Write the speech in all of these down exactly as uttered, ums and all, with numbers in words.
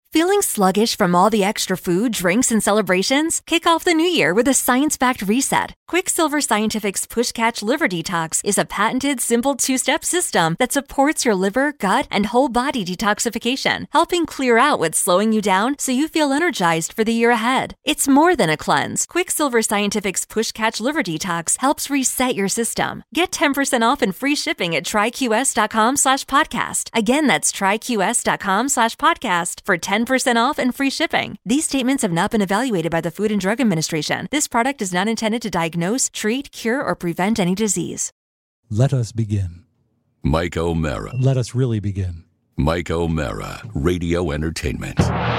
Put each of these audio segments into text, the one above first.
Feeling sluggish from all the extra food, drinks, and celebrations? Kick off the new year with a science-backed reset. Quicksilver Scientific's Push Catch Liver Detox is a patented, simple two-step system that supports your liver, gut, and whole body detoxification, helping clear out what's slowing you down so you feel energized for the year ahead. It's more than a cleanse. Quicksilver Scientific's Push Catch Liver Detox helps reset your system. Get ten percent off and free shipping at tryqs.com slash podcast. Again, that's tryqs.com slash podcast for ten percent off and free shipping. These statements have not been evaluated by the Food and Drug Administration. This product is not intended to diagnose, treat, cure, or prevent any disease. Let us begin. Mike O'Mara. Let us really begin. Mike O'Mara, Radio Entertainment.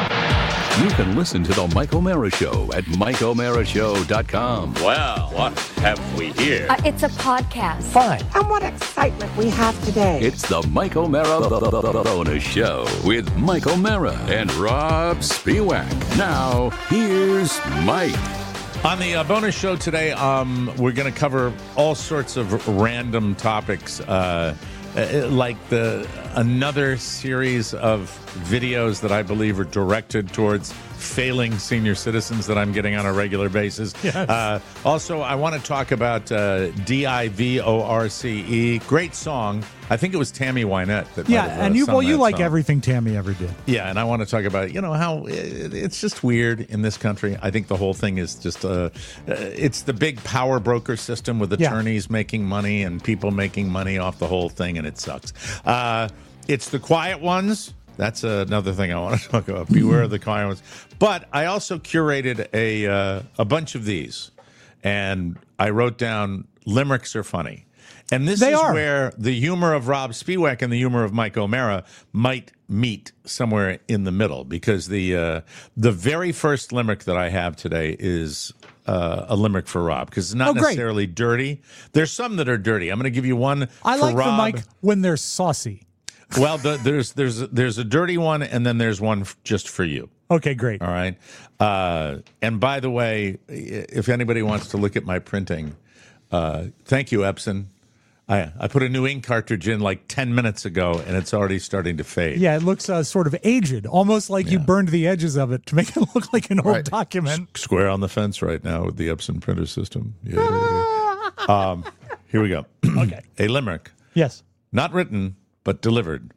You can listen to The Mike O'Mara Show at mike o'mara show dot com. Well, what have we here? Uh, it's a podcast. Fine. And what excitement we have today. It's The Mike O'Mara Bonus Show with Mike O'Mara and Rob Spiewak. Now, here's Mike. On the uh, bonus show today, um, we're going to cover all sorts of random topics, uh, uh, like the another series of videos that I believe are directed towards failing senior citizens that I'm getting on a regular basis. Yes. Uh, also, I want to talk about uh, D I V O R C E. Great song. I think it was Tammy Wynette that Yeah, might have, uh, and you sung well, you that like song. everything Tammy ever did. Yeah, and I want to talk about, you know, how it, it's just weird in this country. I think the whole thing is just, uh, uh, it's the big power broker system with Yeah. attorneys making money and people making money off the whole thing, and it sucks. Uh, it's the quiet ones. That's another thing I want to talk about. Beware of the quiet ones. But I also curated a uh, a bunch of these, and I wrote down limericks are funny. And this They is are. where the humor of Rob Spiewak and the humor of Mike O'Mara might meet somewhere in the middle, because the uh, the very first limerick that I have today is uh, a limerick for Rob, because it's not Oh, great. necessarily dirty. There's some that are dirty. I'm going to give you one I for like Rob. the Mike when they're saucy. Well, the, there's there's there's a dirty one, and then there's one f- just for you. Okay, great. All right. Uh, and by the way, if anybody wants to look at my printing, uh, thank you, Epson. I, I put a new ink cartridge in like ten minutes ago, and it's already starting to fade. Yeah, it looks uh, sort of aged, almost like you burned the edges of it to make it look like an old Right. document. Square on the fence right now with the Epson printer system. Yeah, yeah, yeah. um, here we go. Okay. A limerick, Yes. not written, but delivered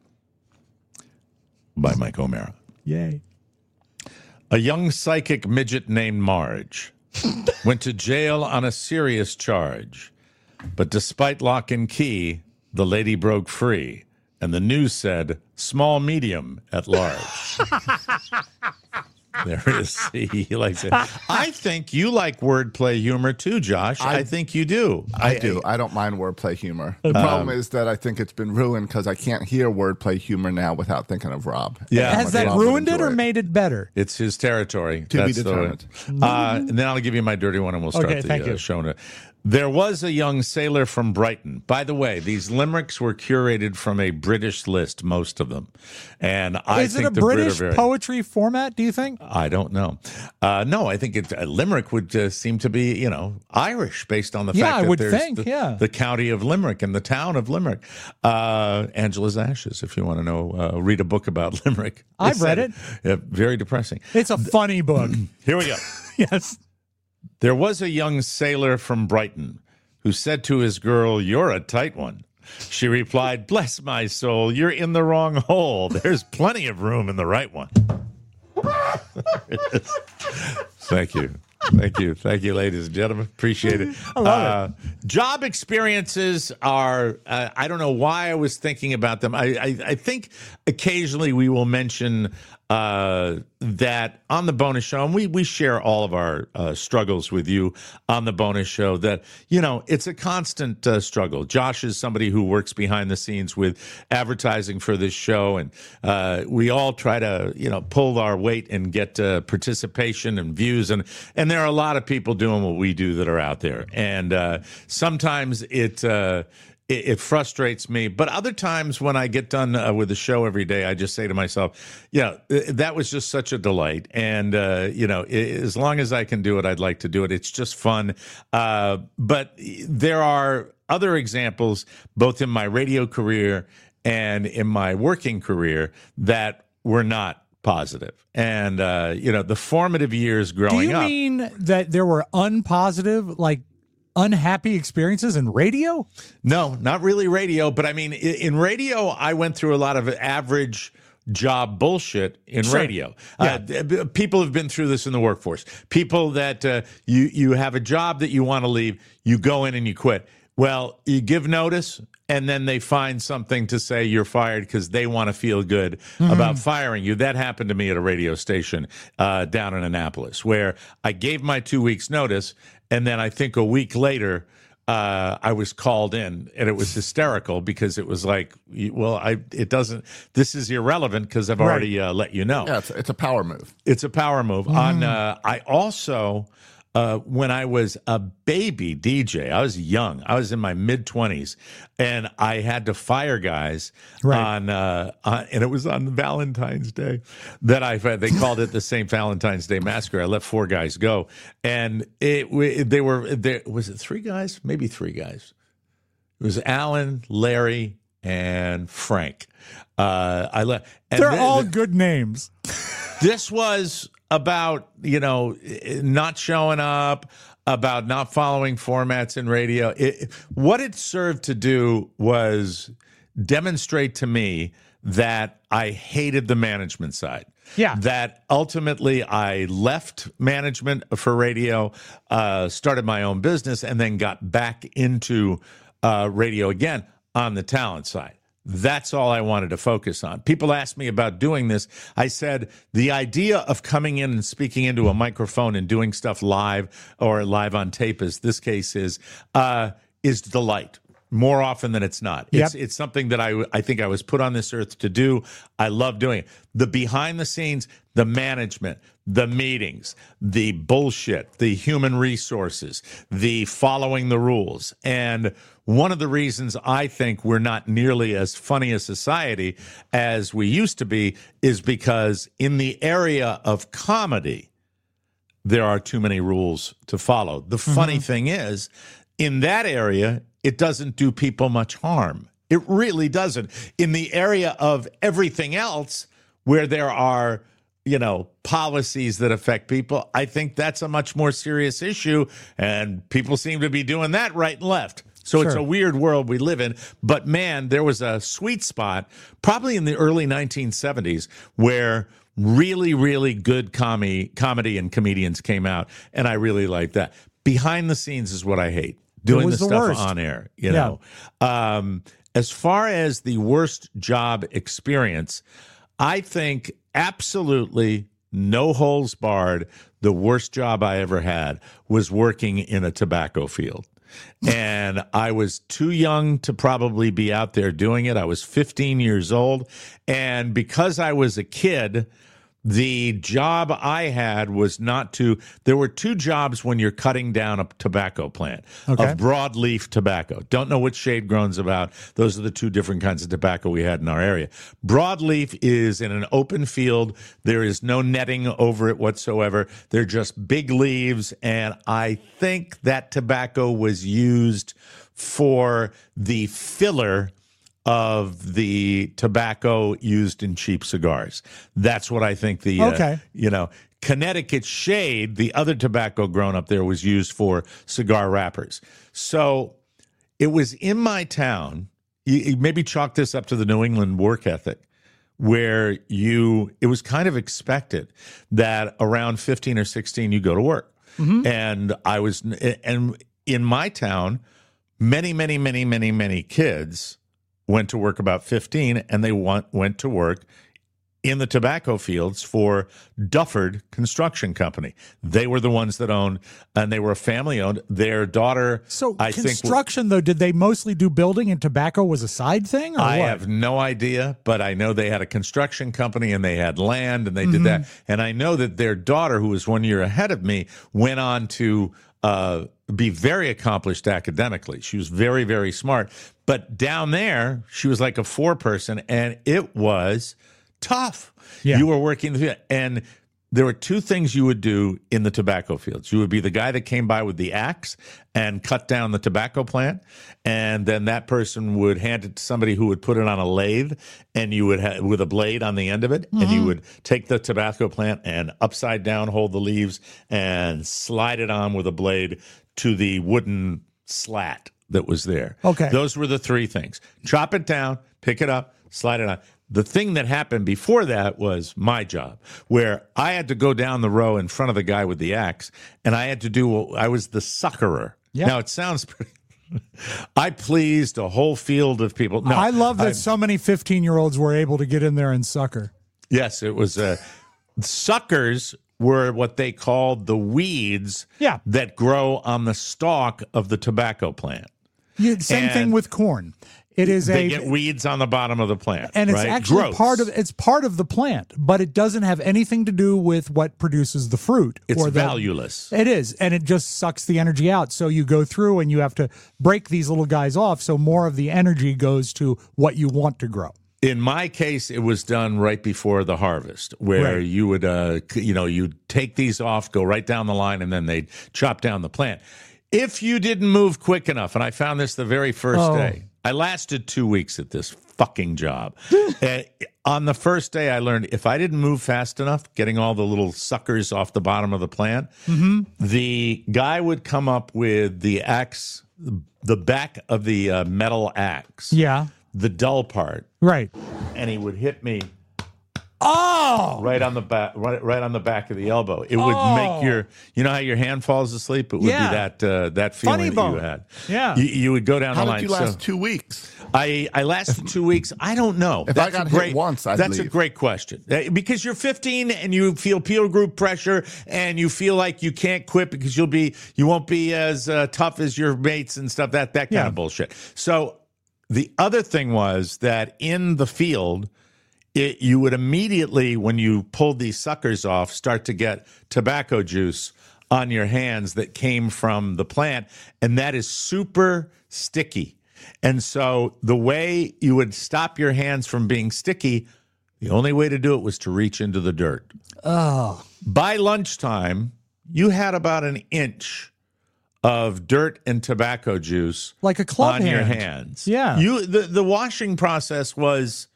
by Mike O'Mara. Yay. A young psychic midget named Marge went to jail on a serious charge. But despite lock and key, the lady broke free. And the news said, small, medium, at large. There is. He likes it. I think you like wordplay humor too, Josh. I, I- think you do. I do. I don't mind wordplay humor. The problem is that I think it's been ruined because I can't hear wordplay humor now without thinking of Rob. Yeah. Has Much that Rob would ruined it enjoy or made it better? It's his territory. To be That's the way- determined. Uh, and then I'll give you my dirty one, and we'll start Okay, the thank uh, you. show. now. There was a young sailor from Brighton. By the way, these limericks were curated from a British list, most of them. And I Is think it a the Brit are British very. poetry format, do you think? I don't know. Uh, no, I think it, a limerick would uh, seem to be, you know, Irish based on the Yeah, fact I that would there's think, the, yeah. the county of Limerick and the town of Limerick. Uh, Angela's Ashes, if you want to know, uh, read a book about Limerick. They I've read said Yeah, very depressing. It's a funny book. Here we go. Yes. There was a young sailor from Brighton who said to his girl, "You're a tight one." She replied, "Bless my soul, you're in the wrong hole. There's plenty of room in the right one." Thank you. Thank you. Thank you, ladies and gentlemen. Appreciate it. I love uh, Job experiences are, uh, I don't know why I was thinking about them. I, I, I think occasionally we will mention uh, that on the bonus show, and we, we share all of our uh, struggles with you on the bonus show, that, you know, it's a constant uh, struggle. Josh is somebody who works behind the scenes with advertising for this show, and uh, we all try to, you know, pull our weight and get uh, participation and views, and, and there are a lot of people doing what we do that are out there, and uh, sometimes it uh, it, it frustrates me. But other times when I get done uh, with the show every day, I just say to myself, yeah, that was just such a delight. And, uh, you know, as long as I can do it, I'd like to do it. It's just fun. Uh, but there are other examples, both in my radio career and in my working career, that were not positive. And, uh, you know, the formative years growing Do you up. mean that there were unpositive, like unhappy experiences in radio? No, not really radio. But I mean, in, in radio, I went through a lot of average job bullshit in Sure. radio. Yeah. Uh, people have been through this in the workforce. People that uh, you, you have a job that you want to leave, you go in and you quit. Well, you give notice, and then they find something to say you're fired because they want to feel good mm-hmm. about firing you. That happened to me at a radio station uh, down in Annapolis, where I gave my two weeks notice, and then I think a week later, uh, I was called in, and it was hysterical because it was like, well, I it doesn't. This is irrelevant because I've already uh, let you know. Yeah, it's, it's a power move. It's a power move. Mm. On uh, I also. Uh, when I was a baby D J, I was young. I was in my mid twenties, and I had to fire guys right. on, uh, on, and it was on Valentine's Day that I. They called it the Saint Valentine's Day Massacre. I let four guys go, and it they were there. Was it three guys? Maybe three guys. It was Alan, Larry, and Frank. Uh, I let. They're th- all th- good names. This was about, you know, not showing up, about not following formats in radio. It, what it served to do was demonstrate to me that I hated the management side. Yeah. That ultimately I left management for radio, uh, started my own business, and then got back into uh, radio again on the talent side. That's all I wanted to focus on. People asked me about doing this. I said the idea of coming in and speaking into a microphone and doing stuff live or live on tape, as this case is, uh, is delight. More often than it's not. Yep. It's it's something that I I think I was put on this earth to do. I love doing it. The behind the scenes, the management, the meetings, the bullshit, the human resources, the following the rules. And one of the reasons I think we're not nearly as funny a society as we used to be is because in the area of comedy, there are too many rules to follow. The funny mm-hmm. thing is, in that area, it doesn't do people much harm. It really doesn't. In the area of everything else, where there are, you know, policies that affect people, I think that's a much more serious issue, and people seem to be doing that right and left. So Sure. It's a weird world we live in. But, man, there was a sweet spot, probably in the early nineteen seventies, where really, really good com- comedy and comedians came out, and I really liked that. Behind the scenes is what I hate. Doing the, the stuff worst. on air, you Yeah. know. Um, as far as the worst job experience, I think absolutely no holes barred, the worst job I ever had was working in a tobacco field. And I was too young to probably be out there doing it. I was fifteen years old. And because I was a kid, the job I had was not to, there were two jobs when you're cutting down a tobacco plant Okay. of broadleaf tobacco. Don't know what shade grown's about. Those are the two different kinds of tobacco we had in our area. Broadleaf is in an open field. There is no netting over it whatsoever. They're just big leaves. And I think that tobacco was used for the filler of the tobacco used in cheap cigars. That's what I think the, Okay. uh, you know, Connecticut shade, the other tobacco grown up there, was used for cigar wrappers. So it was in my town, you, you maybe chalk this up to the New England work ethic, where you, it was kind of expected that around fifteen or sixteen, you go to work. Mm-hmm. And I was, and in my town, many, many, many, many, many kids went to work about fifteen, and they want, went to work in the tobacco fields for Dufford Construction Company. They were the ones that owned, and they were a family-owned. Their daughter, So I think, construction, though, did they mostly do building and tobacco was a side thing? Or I what? have no idea, but I know they had a construction company and they had land and they Mm-hmm. did that. And I know that their daughter, who was one year ahead of me, went on to uh, be very accomplished academically. She was very, very smart. But down there, she was like a four person, and it was tough. Yeah. You were working, and there were two things you would do in the tobacco fields. You would be the guy that came by with the axe and cut down the tobacco plant, and then that person would hand it to somebody who would put it on a lathe, and you would have with a blade on the end of it, mm-hmm. and you would take the tobacco plant and upside down hold the leaves and slide it on with a blade to the wooden slat that was there. Okay. Those were the three things. Chop it down, pick it up, slide it on. The thing that happened before that was my job, where I had to go down the row in front of the guy with the axe, and I had to do, I was the suckerer. Yep. Now, it sounds pretty, I pleased a whole field of people. No, I love that I, so many fifteen-year-olds were able to get in there and sucker. Yes, it was, uh, suckers were what they called the weeds yeah. that grow on the stalk of the tobacco plant. Yeah, same and thing with corn. It is they a get weeds on the bottom of the plant, and it's right? actually Gross. part of it's part of the plant, but it doesn't have anything to do with what produces the fruit. It's or the, valueless. It is, and it just sucks the energy out. So you go through and you have to break these little guys off, so more of the energy goes to what you want to grow. In my case, it was done right before the harvest, where Right. you would, uh, you know, you'd take these off, go right down the line, and then they'd chop down the plant. If you didn't move quick enough, and I found this the very first Oh. day, I lasted two weeks at this fucking job. uh, on the first day, I learned if I didn't move fast enough, getting all the little suckers off the bottom of the plant, Mm-hmm. the guy would come up with the axe, the back of the uh, metal axe, Yeah, the dull part, right. and he would hit me Oh, right on the back, right, right on the back of the elbow. It would Oh. make your, you know how your hand falls asleep. It would Yeah. be that uh, that feeling Funny that bone. you had. Yeah. you, you would go down How the did line. you last So two weeks? I I lasted two weeks. I don't know. If I That's got a hit great, once, I'd that's a leave. great question Uh, because you're fifteen and you feel peer group pressure and you feel like you can't quit because you'll be you won't be as uh, tough as your mates and stuff. That that kind Yeah. of bullshit. So the other thing was that in the field. It, you would immediately, when you pulled these suckers off, start to get tobacco juice on your hands that came from the plant, and that is super sticky. And so the way you would stop your hands from being sticky, the only way to do it was to reach into the dirt. oh, By lunchtime, you had about an inch of dirt and tobacco juice like a club on hand. your hands. Yeah. You the, the washing process was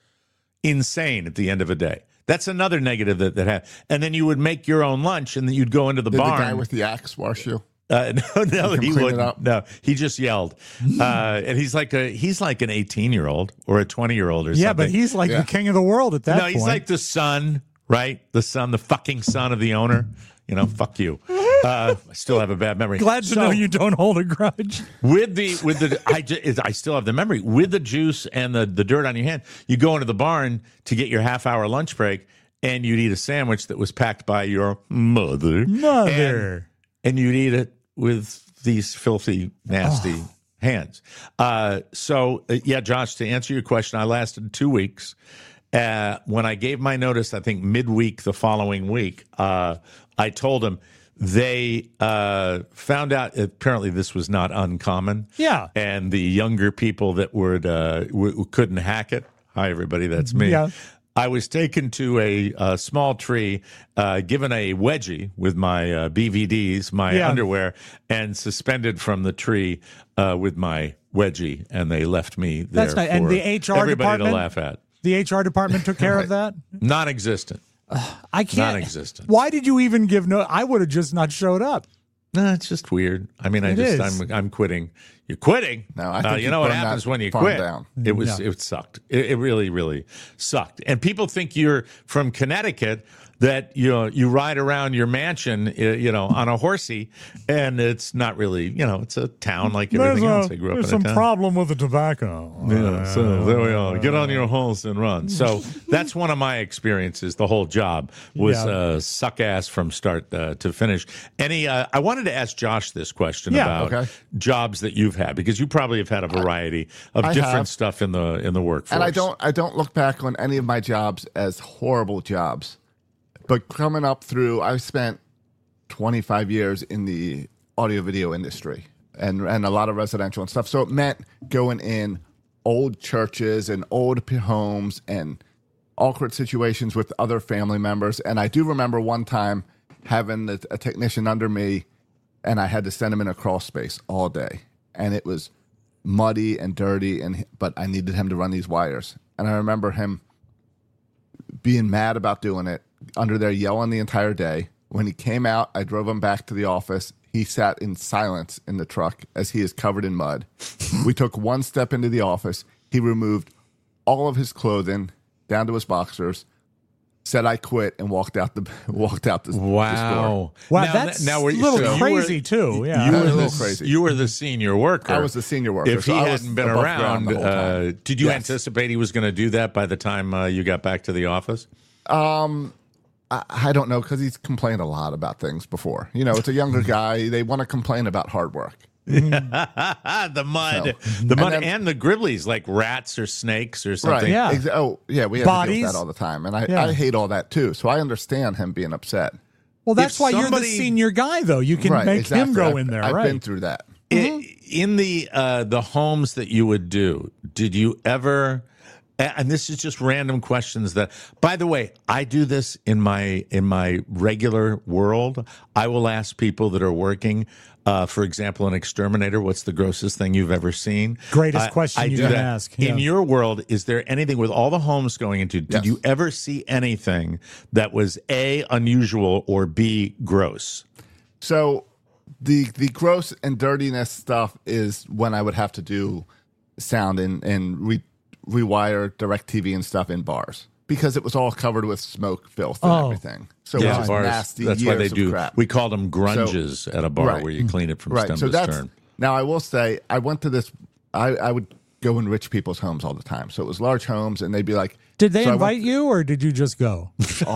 insane at the end of a day. That's another negative that that had. And then you would make your own lunch, and then you'd go into the Did barn. the guy with the axe wash you? uh, no, no, You can he clean it wouldn't. up. No, he just yelled. Uh, and he's like a he's like an eighteen year old or a twenty year old or Yeah, something. but he's like Yeah. the king of the world at that no, point. he's like the son, right? The son, the fucking son of the owner. You know, fuck you. Uh, I still have a bad memory. Glad to So- know you don't hold a grudge. with the with the I, just, I still have the memory with the juice and the, the dirt on your hand. You go into the barn to get your half hour lunch break, and you'd eat a sandwich that was packed by your mother. Mother. and, and you'd eat it with these filthy, nasty Oh. hands. Uh, so uh, yeah, Josh, to answer your question, I lasted two weeks. Uh, when I gave my notice, I think midweek the following week, uh, I told them. They uh, found out apparently this was not uncommon. Yeah. And the younger people that would uh, w- couldn't hack it. Hi, everybody. That's me. Yeah. I was taken to a, a small tree, uh, given a wedgie with my uh, B V Ds, my Yeah. underwear, and suspended from the tree uh, with my wedgie, and they left me there That's nice. for And the H R everybody department? to laugh at. The H R department took care of that. Non-existent. I can't. Non-existent. Why did you even give no? I would have just not showed up. No, it's just weird. I mean, I It just is. I'm I'm quitting. You're quitting. No, I Uh, think you you know what burned happens that when you farm quit. down. It was Yeah. it sucked. It, it really really sucked. And people think you're from Connecticut, that you know you ride around your mansion, uh, you know, on a horsey, and it's not really, you know, it's a town like everything else. I grew up in a town. problem with the tobacco. Yeah, so there we are. Get on your horse and run. So that's one of my experiences. The whole job was Yeah. uh, suck ass from start uh, to finish. Any? Uh, I wanted to ask Josh this question Yeah, about okay. jobs that you've had, because you probably have had a variety of I different have. stuff in the in the workforce. And I don't I don't look back on any of my jobs as horrible jobs. But coming up through, I've spent twenty-five years in the audio video industry and and a lot of residential and stuff. So it meant going in old churches and old p- homes and awkward situations with other family members. And I do remember one time having a, a technician under me, and I had to send him in a crawl space all day. And it was muddy and dirty, and but I needed him to run these wires. And I remember him being mad about doing it, under there yelling the entire day. When he came out, I drove him back to the office. He sat in silence in the truck as he is covered in mud. We took one step into the office. He removed all of his clothing down to his boxers, said I quit, and walked out the walked out the, wow. the store. Wow, now, that's now, a little so crazy you were, too. Yeah, you That were was a the, little crazy. You were the senior worker. I was the senior worker. If he so I was hadn't been above around, ground the whole time. uh, did you Yes. anticipate he was going to do that by the time uh, you got back to the office? Um, I, I don't know, because he's complained a lot about things before. You know, it's a younger guy. They want to complain about hard work. the mud, So, the mud, and and, then- the gribblies, like rats or snakes or something. Right. Yeah. Exa- oh, yeah. We have to deal Bodies. with that all the time. And I, Yeah. I hate all that too. So I understand him being upset. well, that's If why you're somebody- the senior guy, though. You can right. make exactly. him go I've, in there, I've right? been through that. I- In the uh, the homes that you would do, did you ever? And this is just random questions that, by the way, I do this in my in my regular world. I will ask people that are working, uh, for example, an exterminator, what's the grossest thing you've ever seen? Greatest I- question I you do can that. ask, yeah. In your world, is there anything with all the homes going into? Did Yes. you ever see anything that was A, unusual, or B, gross? So the the gross and dirtiness stuff is when I would have to do sound and, and re, rewire DirecTV and stuff in bars, because it was all covered with smoke, filth, and Oh. everything. So it was bars. nasty. That's why they years of do. crap. We called them grunges at a bar right. where you clean it from Right. stem So to that's stern. now I will say I went to this. I, I would go in rich people's homes all the time. So it was large homes, and they'd be like, Did they so I invite went- you, or did you just go?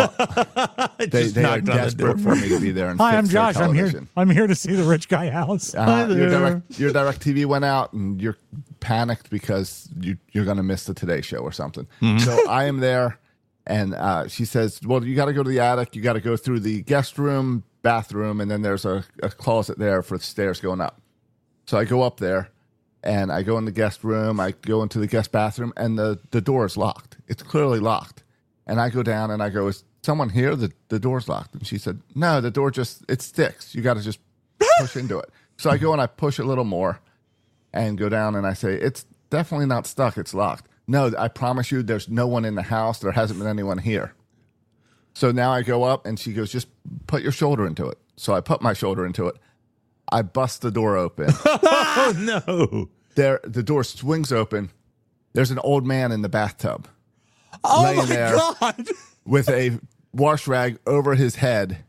They, Just they are knocked on the desperate door. for me to be there. And Hi, I'm fix their Josh. I'm here. television. I'm here to see the rich guy house. Uh, your direct your direct T V went out, and you're panicked because you you're going to miss the Today Show or something. So I am there, and uh, she says, "Well, you got to go to the attic. You got to go through the guest room, bathroom, and then there's a, a closet there for the stairs going up." So I go up there, and I go in the guest room. I go into the guest bathroom, and the the door is locked. It's clearly locked. And I go down, and I go, "Is someone here? The the door's locked." And she said, "No, the door just it sticks. You got to just push into it." So I go and I push a little more and go down, and I say, "It's definitely not stuck. It's locked." "No, I promise you there's no one in the house. There hasn't been anyone here." So now I go up, and she goes, "Just put your shoulder into it." So I put my shoulder into it. I bust the door open. Oh, no. There, the door swings open. There's an old man in the bathtub Oh laying my there. god! with a wash rag over his head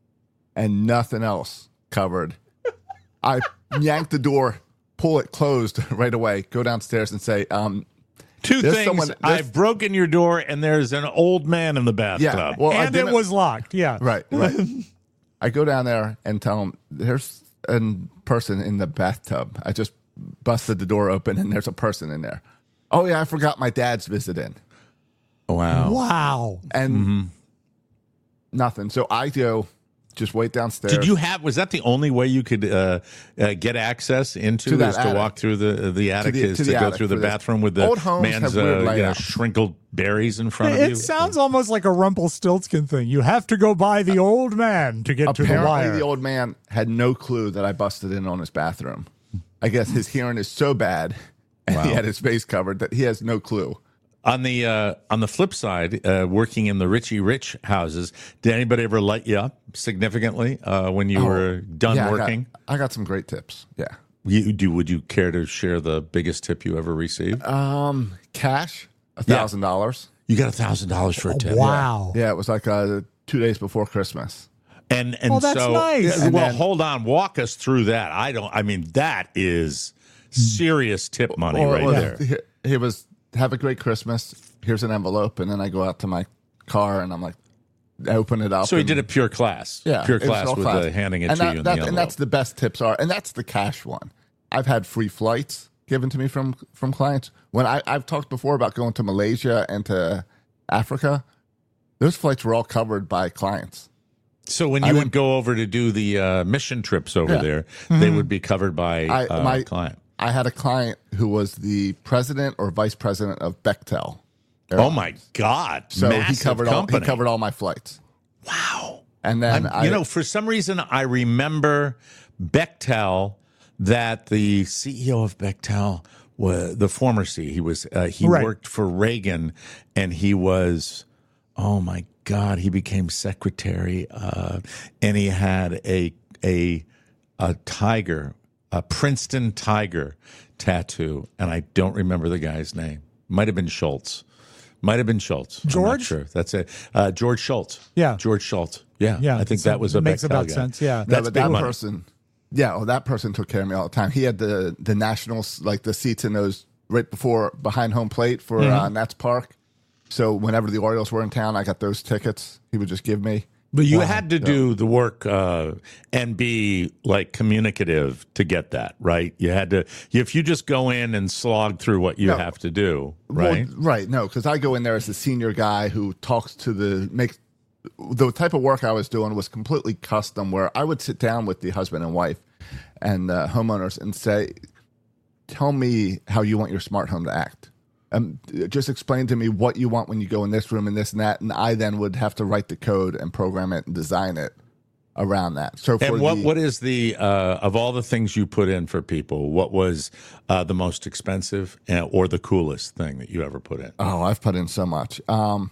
and nothing else covered. I yank the door, pull it closed right away, go downstairs and say, um, Two There's things. someone- there's- I've broken your door, and there's an old man in the bathtub. yeah, well, I And it didn't- was locked. Yeah. right, right. I go down there and tell him there's a person in the bathtub. I just busted the door open and there's a person in there. "Oh yeah, I forgot my dad's visiting." Wow. Wow. And nothing. So I go, just wait downstairs. Did you have? Was that the only way you could uh, uh, get access into To that is to attic. walk through the the attic? the- is to to, the go attic through the for this. bathroom with the Old homes man's have weird uh, you know, layouts. shrinkled berries in front of you? It sounds almost like a Rumpelstiltskin thing. You have to go by the old man to get to the Apparently, wire. the old man had no clue that I busted in on his bathroom. I guess his hearing is so bad, and he Wow. had his face covered, that he has no clue. On the uh, on the flip side, uh, working in the Richie Rich houses, did anybody ever light you up significantly uh, when you were done Oh, Yeah, I got- working? I got, some great tips. Yeah. You do? Would you care to share the biggest tip you ever received? Um, cash, a Yeah. thousand dollars. You got a thousand dollars for a tip. wow. Yeah, it was like uh, two days before Christmas. And and Oh, that's so nice. Yeah, And well, then- hold on, walk us through that. I don't. I mean, that is serious tip money Well, right it was- there. He, he was, "Have a great Christmas. Here's an envelope." And then I go out to my car and I'm like, I open it up. So he and- did a pure class, Yeah, pure it was class all with class. Uh, handing it and to that, you in that- the envelope. And that's the best tips are, and that's the cash one. I've had free flights given to me from from clients. When I, I've talked before about going to Malaysia and to Africa, those flights were all covered by clients. so when you I would didn't- go over to do the uh, mission trips over Yeah. there, they would be covered by I uh, my client. I had a client who was the president or vice president of Bechtel, Oh my God! So Massive he covered all, company. he covered all my flights. Wow. And then I'm- I, you know, for some reason, I remember Bechtel. That the C E O of Bechtel was the former C E O. He was uh, he Right. worked for Reagan, and he was, oh my God, he became secretary, uh, and he had a a a tiger, a Princeton tiger tattoo, and I don't remember the guy's name. Might have been Schultz. Might have been Schultz. I'm not George? sure. That's it. Uh, George Schultz. Yeah. George Schultz. Yeah. Yeah, I think so that was a it makes Bechtel about guy. sense, yeah. no, That's but big that money. person, yeah, well, that person took care of me all the time. He had the the nationals, like the seats in those right before behind home plate for Mm-hmm. uh, Nats Park. So whenever the Orioles were in town, I got those tickets. He would just give me. But you had to do the work uh, and be like communicative to get that, right? You had to, if you just go in and slog through what you No. have to do, right? Well, right. No, because I go in there as the senior guy who talks to the makes the type of work I was doing was completely custom. Where I would sit down with the husband and wife and uh, homeowners and say, "Tell me how you want your smart home to act." Um, just explain to me what you want when you go in this room and this and that, and I then would have to write the code and program it and design it around that. So, for And what, the, what is the, uh, of all the things you put in for people, what was uh, the most expensive uh, or the coolest thing that you ever put in? oh, I've put in so much. Um,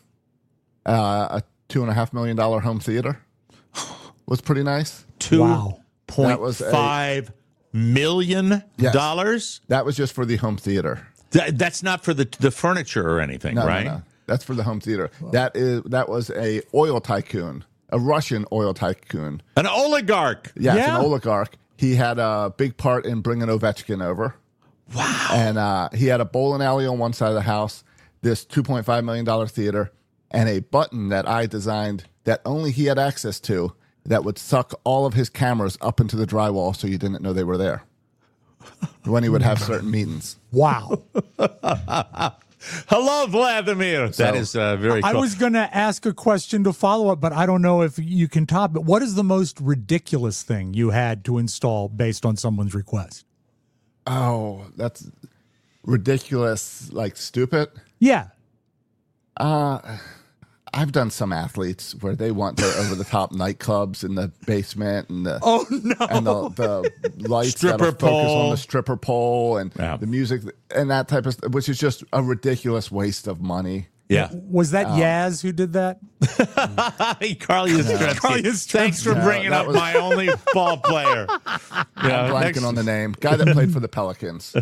uh, a two and a half million dollar home theater was pretty nice. Two Wow. point That was a- five million Yes. dollars? That was just for the home theater. Th- that's not for the the furniture or anything, No, right? no, no. That's for the home theater. That is that was a oil tycoon, a Russian oil tycoon. An oligarch. Yes, Yeah. an oligarch. He had a big part in bringing Ovechkin over. Wow. And uh, he had a bowling alley on one side of the house, this two point five million dollars theater, and a button that I designed that only he had access to that would suck all of his cameras up into the drywall so you didn't know they were there when he would have certain meetings. Wow. Hello, Vladimir. that is uh, very cool. I was going to ask a question to follow up, but I don't know if you can top it. What is the most ridiculous thing you had to install based on someone's request? Oh, that's ridiculous, like stupid. Yeah. Uh, I've done some athletes where they want their over the top nightclubs in the basement and the Oh, no. and the, the lights Stripper that'll focus pole. on the stripper pole and Yeah. the music and that type of stuff, which is just a ridiculous waste of money. yeah. Was that Yaz who did that? Hey, Carl Yastrzemski. Carl Yastrzemski. Thanks for No, bringing that up was- my only ball player. Yeah, I'm blanking next- on the name. Guy that played for the Pelicans. He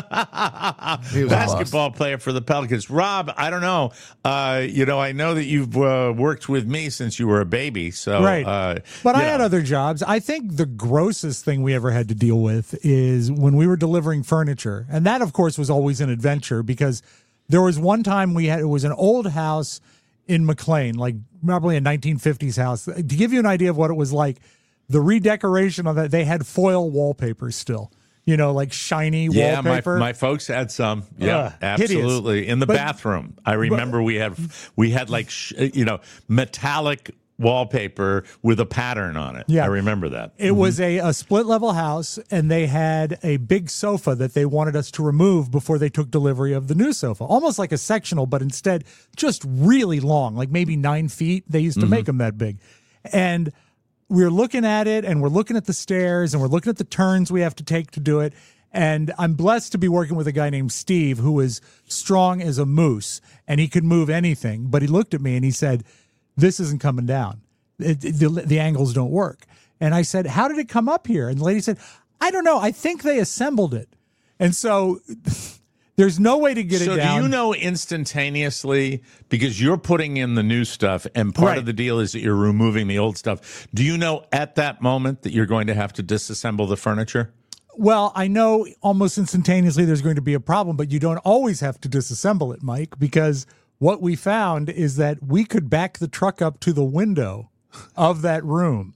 was a basketball player for the Pelicans. Rob, I don't know. Uh, you know, I know that you've uh, worked with me since you were a baby. So, Right. uh, But you I had know. other jobs. I think the grossest thing we ever had to deal with is when we were delivering furniture. And that, of course, was always an adventure because there was one time we had, it was an old house in McLean, like probably a nineteen fifties house. To give you an idea of what it was like, the redecoration of that, they had foil wallpaper still, you know, like shiny Yeah, my, wallpaper. my folks had some. Yeah, Ugh, hideous. absolutely. In the But- bathroom, I remember we had we had like sh- you know metallic wallpaper with a pattern on it. Yeah. I remember that. It was a, a split level house, and they had a big sofa that they wanted us to remove before they took delivery of the new sofa. Almost like a sectional, but instead just really long, like maybe nine feet. They used to make them that big. And we we're looking at it, and we're looking at the stairs, and we're looking at the turns we have to take to do it. And I'm blessed to be working with a guy named Steve who is strong as a moose, and he could move anything. But he looked at me and he said, "This isn't coming down. It, it- the, the angles don't work." And I said, "How did it come up here?" And the lady said, "I don't know. I think they assembled it." And so there's no way to get So it down. do you know instantaneously, because you're putting in the new stuff and part Right. of the deal is that you're removing the old stuff. Do you know at that moment that you're going to have to disassemble the furniture? Well, I know almost instantaneously there's going to be a problem, but you don't always have to disassemble it, Mike, because what we found is that we could back the truck up to the window of that room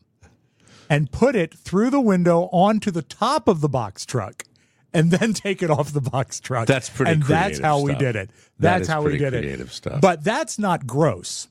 and put it through the window onto the top of the box truck and then take it off the box truck. That's pretty And that's creative how we stuff. did it. That That's is how we pretty did it. creative stuff. But that's not gross.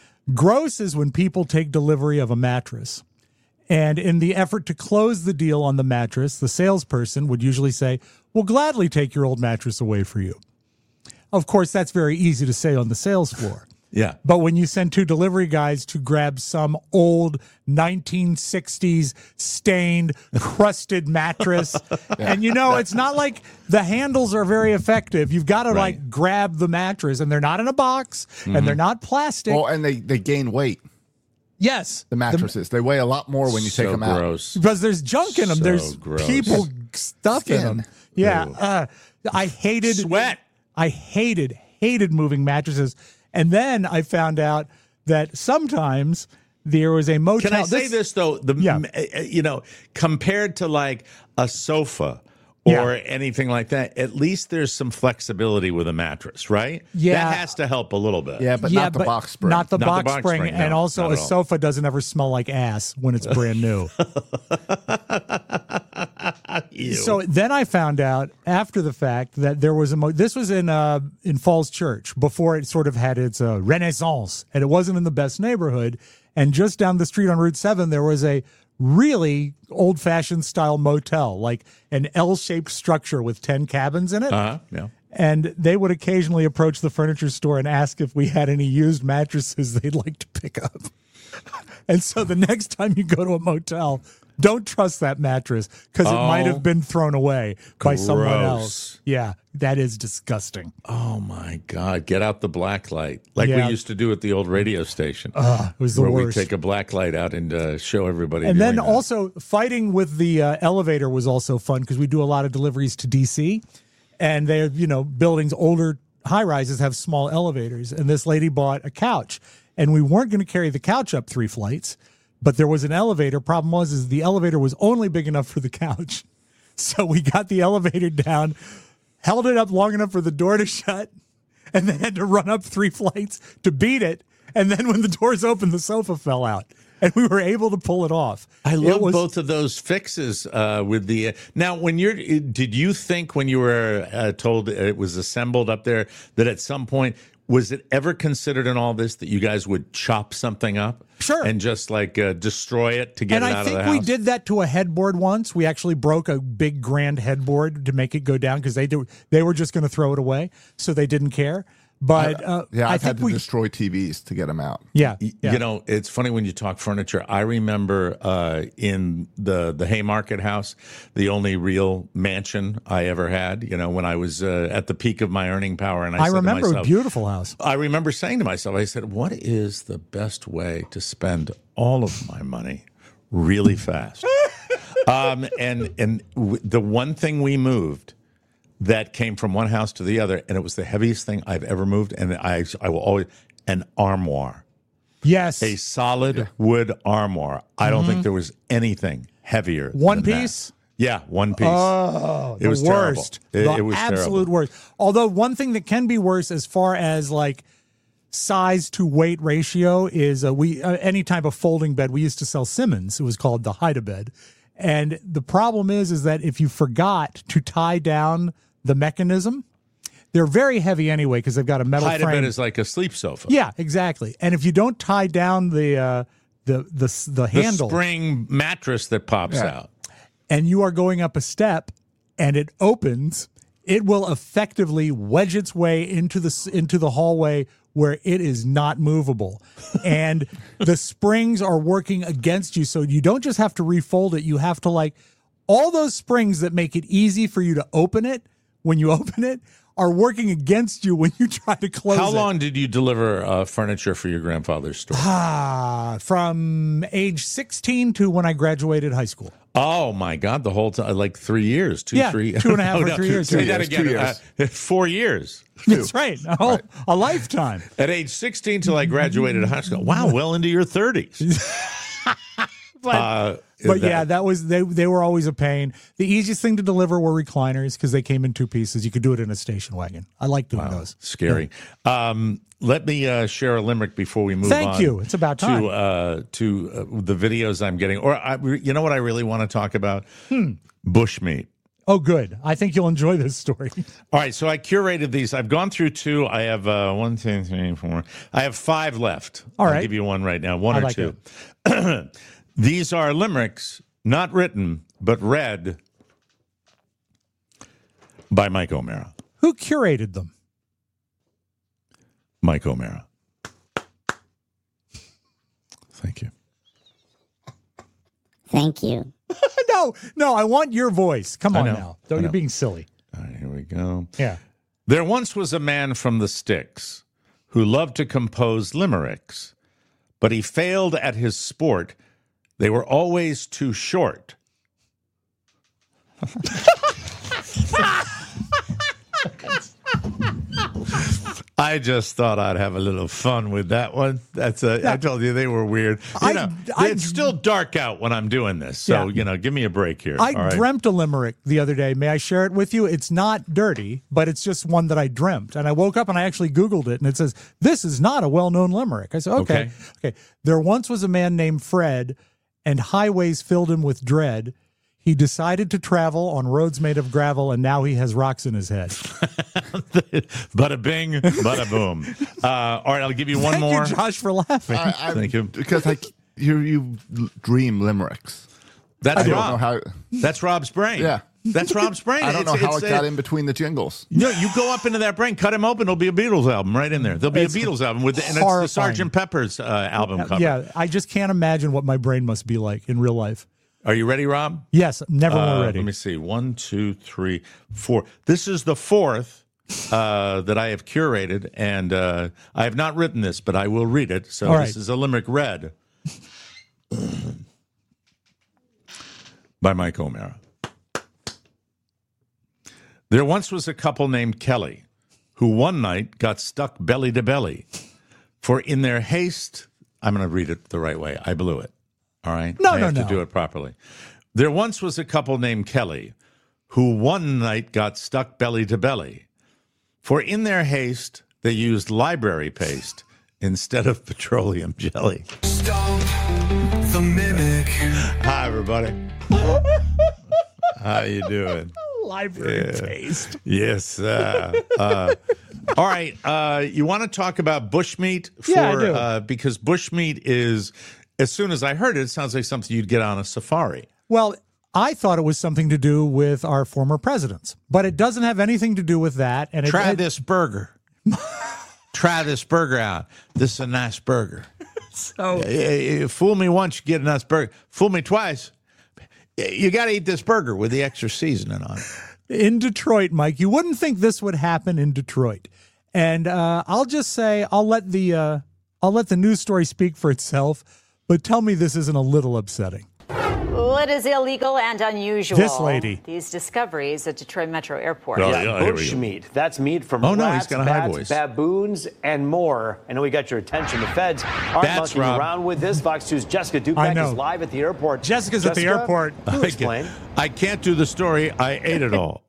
Gross is when people take delivery of a mattress. And in the effort to close the deal on the mattress, the salesperson would usually say, "We'll gladly take your old mattress away for you." of course, that's very easy to say on the sales floor. Yeah. But when you send two delivery guys to grab some old nineteen sixties stained, crusted mattress, and you know, it's not like the handles are very effective. You've got to Right. like grab the mattress, and they're not in a box, Mm-hmm. and they're not plastic. Oh, and they, they gain weight, yes. the mattresses. they weigh a lot more when you so take them out. gross. Because there's junk in them. So there's gross. people stuff in Skin. them. Yeah. Ew. Uh, I hated Sweat. I hated, hated moving mattresses. And then I found out that sometimes there was a motel. Can I say this, though? The Yeah. uh, you know, compared to like a sofa or Yeah. anything like that, at least there's some flexibility with a mattress, right? Yeah. That has to help a little bit. Yeah, but yeah, not the but box spring. Not the Not box the box spring. spring, And no, also, not a at all. sofa doesn't ever smell like ass when it's brand new. Ew. So then I found out after the fact that there was a mo- this was in uh, in Falls Church before it sort of had its uh, renaissance, and it wasn't in the best neighborhood. And just down the street on Route seven, there was a really old fashioned style motel, like an L shaped structure with ten cabins in it. uh-huh. Yeah. And they would occasionally approach the furniture store and ask if we had any used mattresses they'd like to pick up. And so the next time you go to a motel, don't trust that mattress because it might Oh. have been thrown away by someone Gross. else. Yeah, that is disgusting. Oh my God! Get out the black light, like Yeah. we used to do at the old radio station. Uh, it was the where we worst. take a black light out and uh, show everybody. And doing then that. also fighting with the uh, elevator was also fun because we do a lot of deliveries to D C, and they're, you know, buildings, older high rises have small elevators. And this lady bought a couch, and we weren't going to carry the couch up three flights, but there was an elevator. Problem was, is the elevator was only big enough for the couch. So we got the elevator down, held it up long enough for the door to shut, and then had to run up three flights to beat it. And then when the doors opened, the sofa fell out. And we were able to pull it off. I It love was- both of those fixes uh, with the. Uh, now, when you're, did you think when you were uh, told it was assembled up there that at some point was it ever considered in all this that you guys would chop something up, Sure. and just like uh, destroy it to get and it I out think of the we house? did that to a headboard once. We actually broke a big grand headboard to make it go down because they do, they were just going to throw it away, so they didn't care. But uh, Yeah, I I've think had to we, destroy T Vs to get them out. yeah, Y- yeah. You know, it's funny when you talk furniture. I remember uh, in the the Haymarket House, the only real mansion I ever had. You know, when I was uh, at the peak of my earning power, and I, I said remember to a myself, beautiful house. I remember saying to myself, I said, "What is the best way to spend all of my money really fast?" um, and and w- the one thing we moved that came from one house to the other, and it was the heaviest thing I've ever moved, and I I will always an armoire. Yes, A solid wood armoire. I don't think there was anything heavier. Mm-hmm. One than that. piece? Yeah, one piece. Oh, It the was terrible. worst. It- the it was absolute terrible. worst. Although one thing that can be worse as far as like size to weight ratio is uh, we uh, any type of folding bed. We used to sell Simmons. It was called the Hide-A-Bed. And the problem is, is that if you forgot to tie down the mechanism, they're very heavy anyway because they've got a metal Hide-A-Bed frame. is like a sleep sofa. Yeah, exactly. And if you don't tie down the uh, the the the The handle, spring mattress that pops Yeah. out. and you are going up a step, and it opens, it will effectively wedge its way into the s- into the hallway where it is not movable, and the springs are working against you. So you don't just have to refold it; you have to like all those springs that make it easy for you to open it when you open it are working against you when you try to close it. How long did you deliver uh, furniture for your grandfather's store? Ah, from age sixteen to when I graduated high school. Oh my God, the whole time, like three years, two, Yeah, three, two and a half Oh, or no, three years. Say Two that years, again. two years. Uh, four years. That's right. A, whole, a lifetime. At age sixteen till I graduated high school. Wow, well into your thirties. But, Uh, but that- yeah, that was they. They were always a pain. The easiest thing to deliver were recliners because they came in two pieces. You could do it in a station wagon. I like doing those. Scary. Um, let me uh, share a limerick before we move Thank on. you. It's about time. To, uh, to uh, the videos I'm getting. Or, I, you know what I really want to talk about? Hmm. Bushmeat. Oh, good. I think you'll enjoy this story. All right, so I curated these. I've gone through two. I have uh, one, two, three, four. I have five left. All I'll right. give you one right now, one I or like two. These are limericks, not written, but read by Mike O'Mara. Who curated them? Mike O'Mara. Thank you. Thank you. no, no, I want your voice. Come I on know. now. Don't I you're know. being silly. All right, here we go. Yeah. There once was a man from the sticks who loved to compose limericks, but he failed at his sport. They were always too short. I just thought I'd have a little fun with that one. That's a, I told you they were weird. You I- know, I- it's still dark out when I'm doing this, so Yeah. you know, give me a break here. I all right? dreamt a limerick the other day. May I share it with you? It's not dirty, but it's just one that I dreamt. And I woke up and I actually Googled it, and it says, this is not a well-known limerick. I said, okay. Okay. Okay. There once was a man named Fred, and highways filled him with dread. He decided to travel on roads made of gravel, and now he has rocks in his head. Bada bing, bada boom. Uh, all right, I'll give you one Thank more. you, Josh, for laughing. I, I, Thank you. Because like you, you dream limericks. That's I don't Rob. know how. That's Rob's brain. Yeah. That's Rob's brain. I don't know It's- how it's it a- got in between the jingles. No, you go up into that brain, cut him open. There'll be a Beatles album right in there. There'll be It's a Beatles album with, the, and it's horrifying. the Sergeant Pepper's uh, album cover. Yeah, I just can't imagine what my brain must be like in real life. Are you ready, Rob? Yes, never Uh, more ready. Let me see. One, two, three, four. This is the fourth uh, that I have curated, and uh, I have not written this, but I will read it. So All this right. is a limerick read by Mike O'Mara. There once was a couple named Kelly who one night got stuck belly to belly. For in their haste, I'm going to read it the right way. I blew it. All right? No, I no, have no. to do it properly. There once was a couple named Kelly who one night got stuck belly to belly. For in their haste, they used library paste instead of petroleum jelly. Stomp the mimic. Hi, everybody. How you doing? Library Yeah. taste. Yes. Uh, uh, all right. Uh, you want to talk about bushmeat? For, Yeah, I do. Uh, because bushmeat is, as soon as I heard it, it sounds like something you'd get on a safari. Well, I thought it was something to do with our former presidents, but it doesn't have anything to do with that. And it, Try it- this burger. Try this burger out. This is a nice burger. So Eh, eh, Fool me once, you get a nice burger. Fool me twice, you got to eat this burger with the extra seasoning on it. in Detroit, Mike, you wouldn't think this would happen in Detroit. And uh, I'll just say I'll let the uh, I'll let the news story speak for itself. But tell me this isn't a little upsetting. What is illegal and unusual? This lady. These discoveries at Detroit Metro Airport. Oh, Yeah, yeah, here we bush go. meat. That's meat from Oh, no, he's rats, got a high bats, voice. baboons, and more. I know we got your attention. The feds aren't That's monkeying Rob. around with this. Fox two's Jessica I Dupac know. is live at the airport. Jessica's at the Jessica, airport. You explain. I can't do the story. I ate it all.